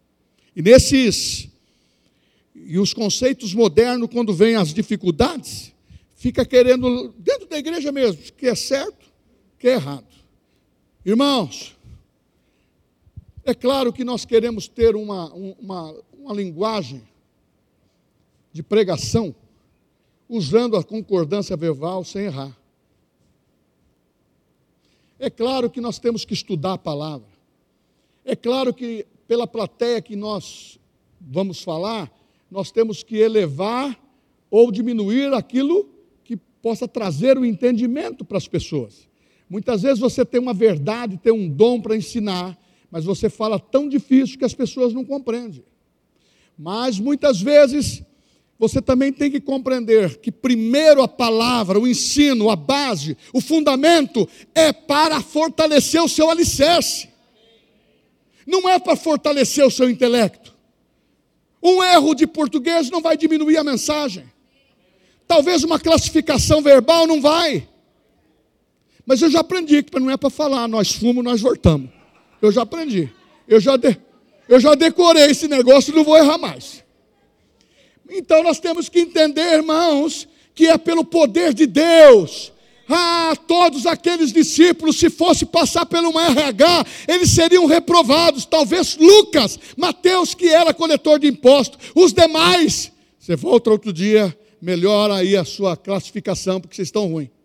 S1: E os conceitos modernos, quando vêm as dificuldades, fica querendo, dentro da igreja mesmo, que é certo, que é errado. Irmãos, é claro que nós queremos ter uma linguagem de pregação, usando a concordância verbal sem errar. É claro que nós temos que estudar a palavra. É claro que pela plateia que nós vamos falar, nós temos que elevar ou diminuir aquilo que possa trazer o entendimento para as pessoas. Muitas vezes você tem uma verdade, tem um dom para ensinar, mas você fala tão difícil que as pessoas não compreendem. Mas muitas vezes você também tem que compreender que primeiro a palavra, o ensino, a base, o fundamento é para fortalecer o seu alicerce. Não é para fortalecer o seu intelecto. Um erro de português não vai diminuir a mensagem. Talvez uma classificação verbal não vai. Mas eu já aprendi que não é para falar, nós fumamos, nós voltamos. Eu já aprendi. Eu já decorei esse negócio e não vou errar mais. Então nós temos que entender, irmãos, que é pelo poder de Deus. Todos aqueles discípulos, se fosse passar pelo um RH, eles seriam reprovados. Talvez Lucas, Mateus, que era coletor de impostos, os demais. Você volta outro dia, melhora aí a sua classificação, porque vocês estão ruins.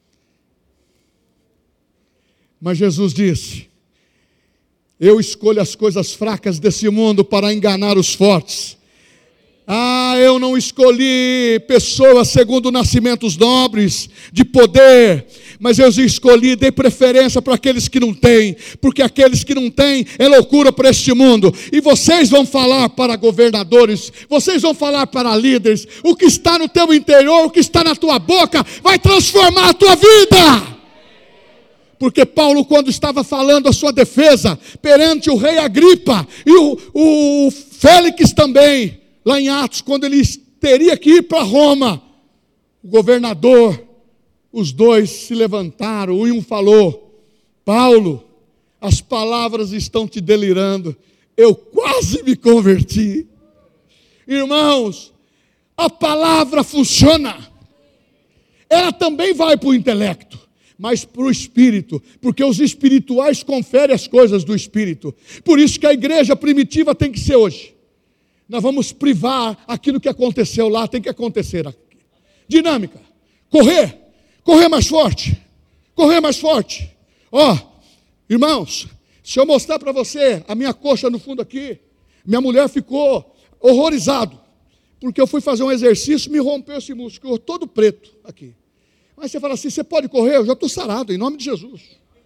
S1: Mas Jesus disse: eu escolho as coisas fracas desse mundo para enganar os fortes. Eu não escolhi pessoas segundo nascimentos nobres, de poder, mas eu escolhi, dei preferência para aqueles que não têm, porque aqueles que não têm é loucura para este mundo. E vocês vão falar para governadores, vocês vão falar para líderes, o que está no teu interior, o que está na tua boca, vai transformar a tua vida. Porque Paulo, quando estava falando a sua defesa perante o rei Agripa e o Félix também, lá em Atos, quando ele teria que ir para Roma, o governador, os dois se levantaram, um falou: Paulo, as palavras estão te delirando, eu quase me converti. Irmãos, a palavra funciona, ela também vai para o intelecto, mas para o espírito, porque os espirituais conferem as coisas do espírito. Por isso que a igreja primitiva tem que ser hoje. Nós vamos privar aquilo que aconteceu lá, tem que acontecer aqui. Dinâmica. Correr mais forte. Correr mais forte. Irmãos, se eu mostrar para você a minha coxa no fundo aqui, minha mulher ficou horrorizado, porque eu fui fazer um exercício e me rompeu esse músculo, ficou todo preto aqui. Mas você fala assim, você pode correr? Eu já estou sarado, em nome de Jesus.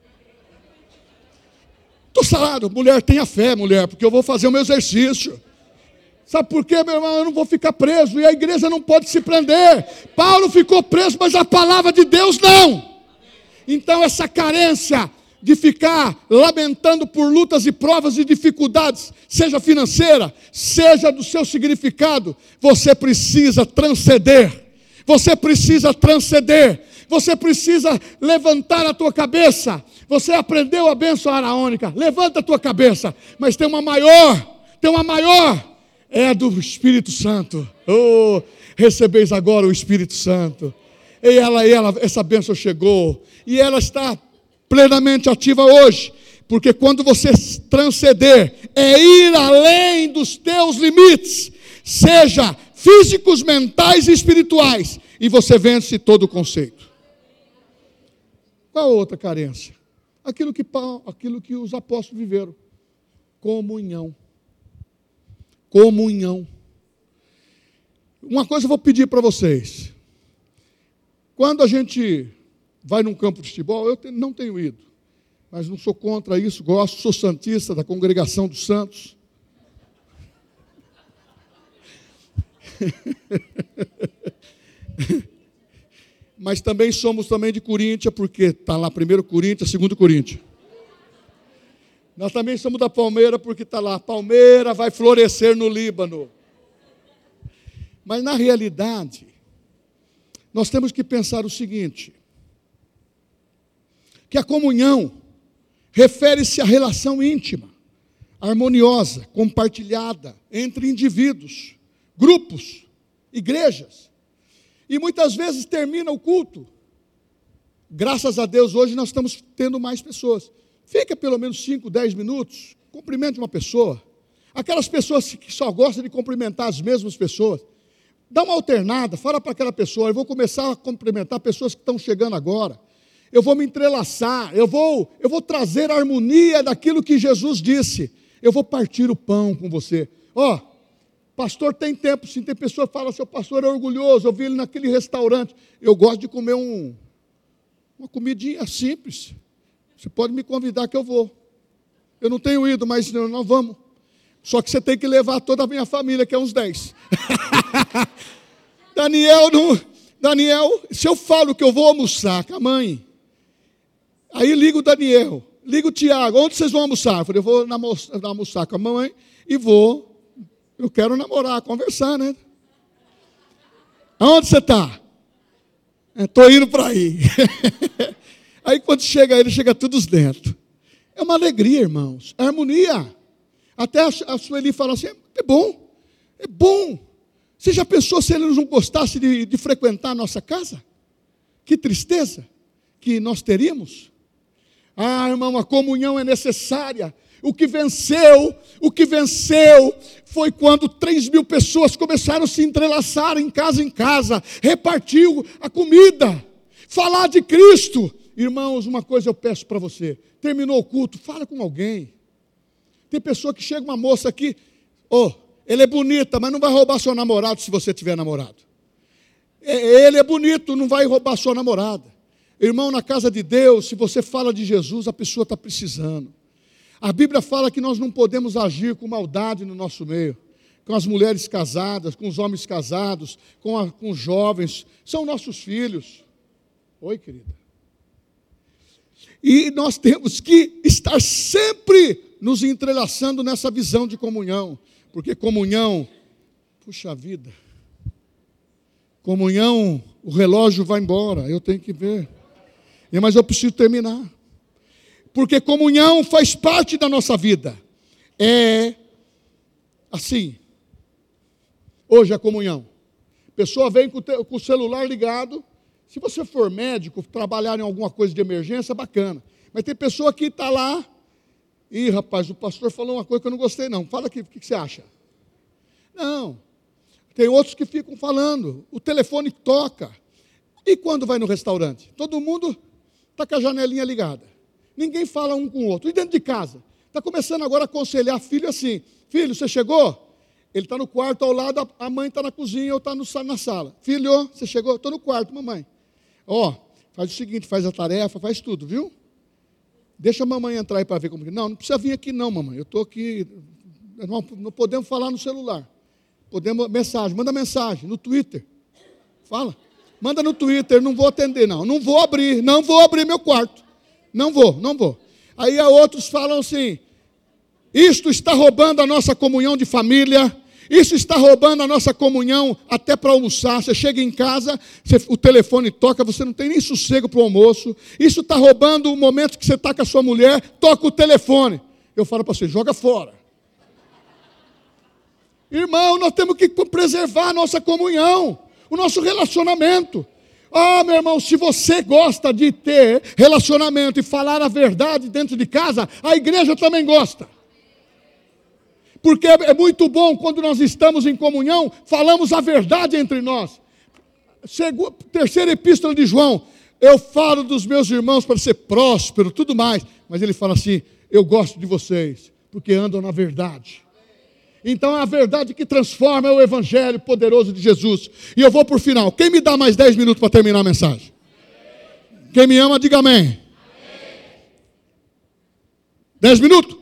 S1: Estou sarado. Mulher, tenha fé, mulher, porque eu vou fazer o meu exercício. Sabe por quê, meu irmão? Eu não vou ficar preso, e a igreja não pode se prender. Paulo ficou preso, mas a palavra de Deus não. Então essa carência de ficar lamentando por lutas e provas e dificuldades, seja financeira, seja do seu significado, você precisa transcender. Você precisa transcender. Você precisa levantar a tua cabeça. Você aprendeu a bênção araônica. Levanta a tua cabeça. Mas tem uma maior. É a do Espírito Santo. Recebeis agora o Espírito Santo. Essa bênção chegou. E ela está plenamente ativa hoje. Porque quando você transcender, é ir além dos teus limites. Seja físicos, mentais e espirituais. E você vence todo o conceito. Qual a outra carência? Aquilo que os apóstolos viveram. Comunhão. Uma coisa eu vou pedir para vocês. Quando a gente vai num campo de futebol, eu não tenho ido, mas não sou contra isso, gosto, sou santista da congregação dos santos. Mas também somos de Corinthians, porque está lá 1 Coríntios, 2 Coríntios. Nós também somos da Palmeira, porque está lá, Palmeira vai florescer no Líbano. Mas na realidade, nós temos que pensar o seguinte, que a comunhão refere-se à relação íntima, harmoniosa, compartilhada entre indivíduos, grupos, igrejas. E muitas vezes termina o culto. Graças a Deus, hoje nós estamos tendo mais pessoas. Fica pelo menos 5, 10 minutos, cumprimente uma pessoa. Aquelas pessoas que só gostam de cumprimentar as mesmas pessoas, dá uma alternada, fala para aquela pessoa, eu vou começar a cumprimentar pessoas que estão chegando agora. Eu vou me entrelaçar, eu vou trazer a harmonia daquilo que Jesus disse. Eu vou partir o pão com você. Pastor tem tempo, sim, tem pessoa que fala, seu pastor é orgulhoso, eu vi ele naquele restaurante. Eu gosto de comer uma comidinha simples. Você pode me convidar que eu vou. Eu não tenho ido, mas nós vamos. Só que você tem que levar toda a minha família, que é uns 10. Daniel, se eu falo que eu vou almoçar com a mãe, aí liga o Daniel, liga o Tiago, onde vocês vão almoçar? Eu falei, eu vou almoçar com a mãe e eu quero namorar, conversar, né? Aonde você está? Estou indo para aí. Aí quando chega ele, chega todos dentro. É uma alegria, irmãos, é harmonia. Até a Sueli fala assim, é bom. Você já pensou se ele não gostasse de frequentar a nossa casa? Que tristeza que nós teríamos. Irmão, a comunhão é necessária. O que venceu foi quando 3.000 pessoas começaram a se entrelaçar em casa, repartiu a comida, falar de Cristo. Irmãos, uma coisa eu peço para você, terminou o culto, fala com alguém. Tem pessoa que chega, uma moça aqui, ele é bonita, mas não vai roubar seu namorado se você tiver namorado. Ele é bonito, não vai roubar sua namorada. Irmão, na casa de Deus, se você fala de Jesus, a pessoa está precisando. A Bíblia fala que nós não podemos agir com maldade no nosso meio. Com as mulheres casadas, com os homens casados, com os jovens. São nossos filhos. Oi, querida. E nós temos que estar sempre nos entrelaçando nessa visão de comunhão. Porque comunhão, puxa vida. Comunhão, o relógio vai embora, eu tenho que ver. Mas eu preciso terminar. Porque comunhão faz parte da nossa vida. É assim. Hoje a comunhão. A pessoa vem com o celular ligado. Se você for médico, trabalhar em alguma coisa de emergência, bacana. Mas tem pessoa que está lá. Rapaz, o pastor falou uma coisa que eu não gostei não. Fala aqui, o que você acha? Não. Tem outros que ficam falando, o telefone toca. E quando vai no restaurante? Todo mundo está com a janelinha ligada. Ninguém fala um com o outro. E dentro de casa? Está começando agora a aconselhar filho assim: filho, você chegou? Ele está no quarto ao lado, a mãe está na cozinha ou está na sala. Filho, você chegou? Estou no quarto, mamãe. Ó, faz o seguinte, faz a tarefa, faz tudo, viu? Deixa a mamãe entrar aí para ver como que... Não precisa vir aqui não, mamãe. Eu estou aqui... Não podemos falar no celular. Podemos... Mensagem, manda mensagem no Twitter. Fala. Manda no Twitter, não vou atender não. Não vou abrir meu quarto. Não vou. Aí outros falam assim: isto está roubando a nossa comunhão de família, isso está roubando a nossa comunhão até para almoçar. Você chega em casa, o telefone toca, você não tem nem sossego para o almoço. Isso está roubando o momento que você está com a sua mulher, toca o telefone. Eu falo para você: joga fora. Irmão, nós temos que preservar a nossa comunhão, o nosso relacionamento. Ah, meu irmão, se você gosta de ter relacionamento e falar a verdade dentro de casa, a igreja também gosta. Porque é muito bom quando nós estamos em comunhão, falamos a verdade entre nós. Terceira epístola de João: eu falo dos meus irmãos para ser próspero, tudo mais. Mas ele fala assim: eu gosto de vocês, porque andam na verdade. Então é a verdade que transforma, é o evangelho poderoso de Jesus. E eu vou por final. Quem me dá mais 10 minutos para terminar a mensagem? Quem me ama, diga amém. 10 minutos?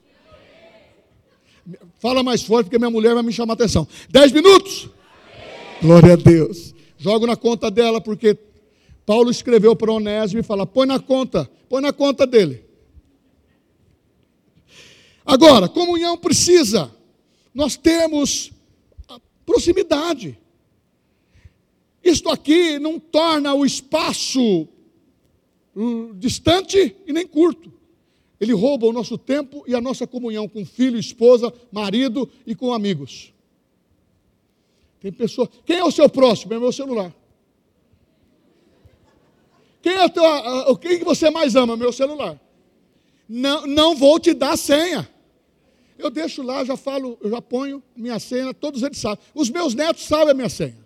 S1: Fala mais forte, porque minha mulher vai me chamar a atenção. 10 minutos? Glória a Deus. Jogo na conta dela, porque Paulo escreveu para Onésimo e fala: põe na conta dele. Agora, comunhão precisa. Nós temos proximidade. Isto aqui não torna o espaço distante e nem curto. Ele rouba o nosso tempo e a nossa comunhão com filho, esposa, marido e com amigos. Tem pessoa... Quem é o seu próximo? É o meu celular. Quem que você mais ama? Meu celular. Não vou te dar senha. Eu deixo lá, já falo, eu já ponho minha senha, todos eles sabem. Os meus netos sabem a minha senha.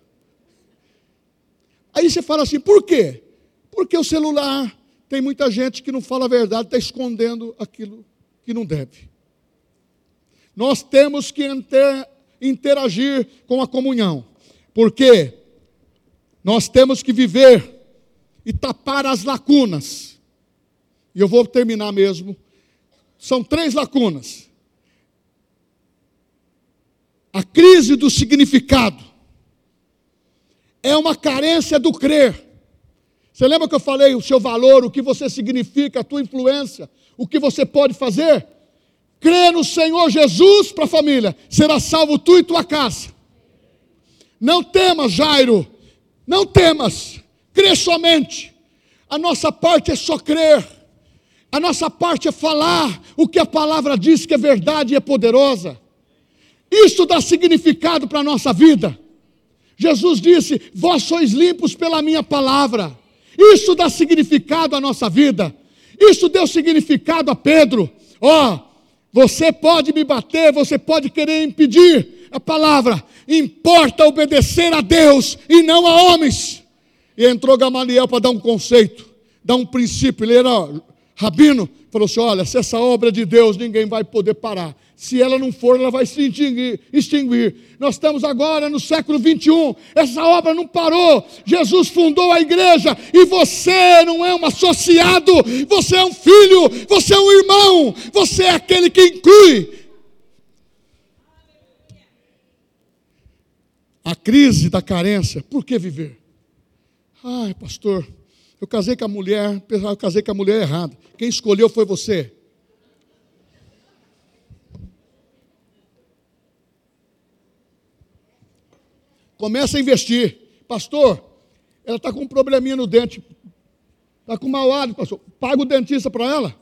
S1: Aí você fala assim: por quê? Porque o celular, tem muita gente que não fala a verdade, está escondendo aquilo que não deve. Nós temos que interagir com a comunhão, porque nós temos que viver e tapar as lacunas. E eu vou terminar mesmo. São 3 lacunas. A crise do significado é uma carência do crer. Você lembra que eu falei o seu valor, o que você significa, a tua influência, o que você pode fazer? Crê no Senhor Jesus para a família, será salvo tu e tua casa. Não temas, Jairo, não temas, crê somente. A nossa parte é só crer. A nossa parte é falar o que a palavra diz que é verdade e é poderosa. Isso dá significado para a nossa vida. Jesus disse: vós sois limpos pela minha palavra. Isso dá significado à nossa vida. Isso deu significado a Pedro. Você pode me bater, você pode querer impedir a palavra. Importa obedecer a Deus e não a homens. E entrou Gamaliel para dar um conceito, dar um princípio. Ele era rabino, falou assim: olha, se essa obra é de Deus, ninguém vai poder parar. Se ela não for, ela vai se extinguir. Nós estamos agora no século 21. Essa obra não parou. Jesus fundou a igreja. E você não é um associado. Você é um filho. Você é um irmão. Você é aquele que inclui. A crise da carência. Por que viver? Ai, pastor, eu casei com a mulher errada. Quem escolheu foi você. Começa a investir. Pastor, ela está com um probleminha no dente. Está com mau hálito, pastor. Paga o dentista para ela.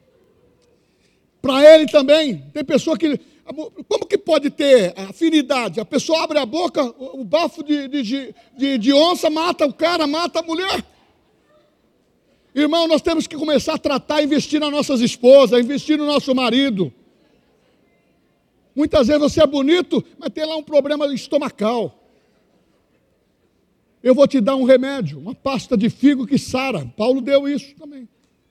S1: Para ele também. Tem pessoa que... Como que pode ter afinidade? A pessoa abre a boca, o bafo de onça mata o cara, mata a mulher. Irmão, nós temos que começar a tratar, investir nas nossas esposas, investir no nosso marido. Muitas vezes você é bonito, mas tem lá um problema estomacal. Eu vou te dar um remédio, uma pasta de figo que sara. Paulo deu isso também.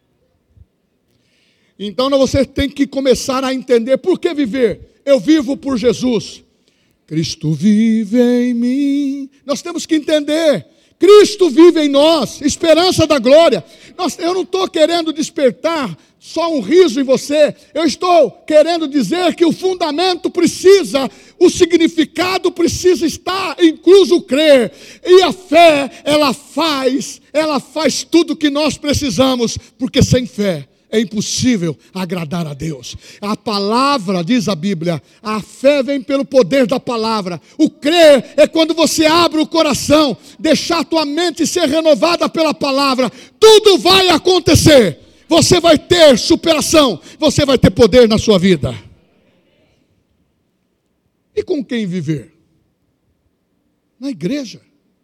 S1: Então você tem que começar a entender por que viver. Eu vivo por Jesus. Cristo vive em mim. Nós temos que entender. Cristo vive em nós, esperança da glória. Eu não estou querendo despertar só um riso em você. Eu estou querendo dizer que o fundamento precisa, o significado precisa estar incluso o crer. E a fé, ela faz tudo o que nós precisamos, porque sem fé é impossível agradar a Deus. A palavra, diz a Bíblia, a fé vem pelo poder da palavra. O crer é quando você abre o coração, deixar a tua mente ser renovada pela palavra. Tudo vai acontecer. Você vai ter superação, você vai ter poder na sua vida. E com quem viver? Na igreja.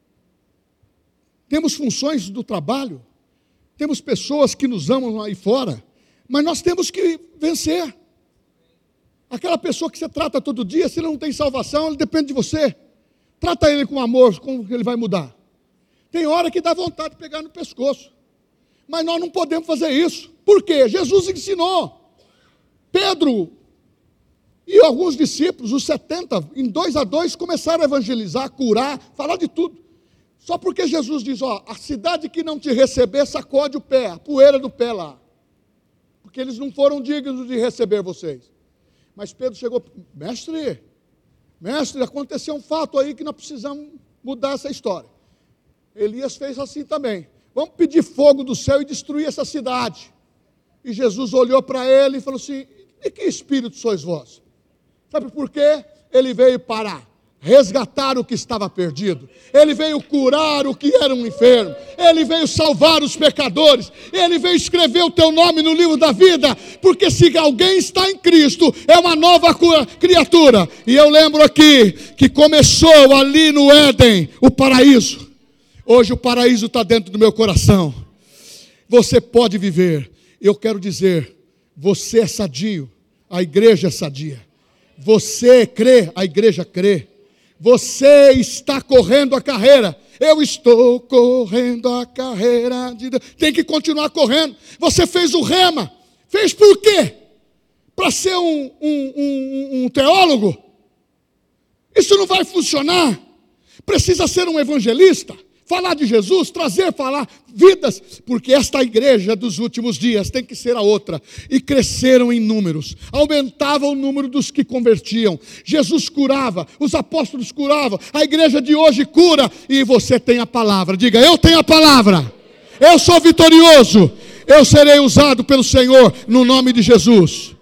S1: Temos funções do trabalho. Temos pessoas que nos amam aí fora, mas nós temos que vencer. Aquela pessoa que você trata todo dia, se ele não tem salvação, ele depende de você. Trata ele com amor, como ele vai mudar? Tem hora que dá vontade de pegar no pescoço, mas nós não podemos fazer isso. Por quê? Jesus ensinou. Pedro e alguns discípulos, os 70, em 2 a 2, começaram a evangelizar, curar, falar de tudo. Só porque Jesus diz, a cidade que não te receber, sacode o pé, a poeira do pé lá. Porque eles não foram dignos de receber vocês. Mas Pedro chegou, mestre, aconteceu um fato aí que nós precisamos mudar essa história. Elias fez assim também. Vamos pedir fogo do céu e destruir essa cidade. E Jesus olhou para ele e falou assim, de que espírito sois vós? Sabe por quê? Ele veio para resgatar o que estava perdido. Ele veio curar o que era um enfermo. Ele veio salvar os pecadores. Ele veio escrever o teu nome no livro da vida. Porque se alguém está em Cristo, é uma nova criatura. E eu lembro aqui que começou ali no Éden, o paraíso. Hoje o paraíso está dentro do meu coração. Você pode viver. Eu quero dizer, você é sadio, a igreja é sadia. Você crê, a igreja crê. Você está correndo a carreira. Eu estou correndo a carreira de Deus. Tem que continuar correndo. Você fez o rema. Fez por quê? Para ser um teólogo? Isso não vai funcionar. Precisa ser um evangelista. Falar de Jesus, falar vidas, porque esta igreja dos últimos dias tem que ser a outra. E cresceram em números, aumentava o número dos que convertiam. Jesus curava, os apóstolos curavam, a igreja de hoje cura, e você tem a palavra. Diga, eu tenho a palavra, eu sou vitorioso, eu serei usado pelo Senhor, no nome de Jesus.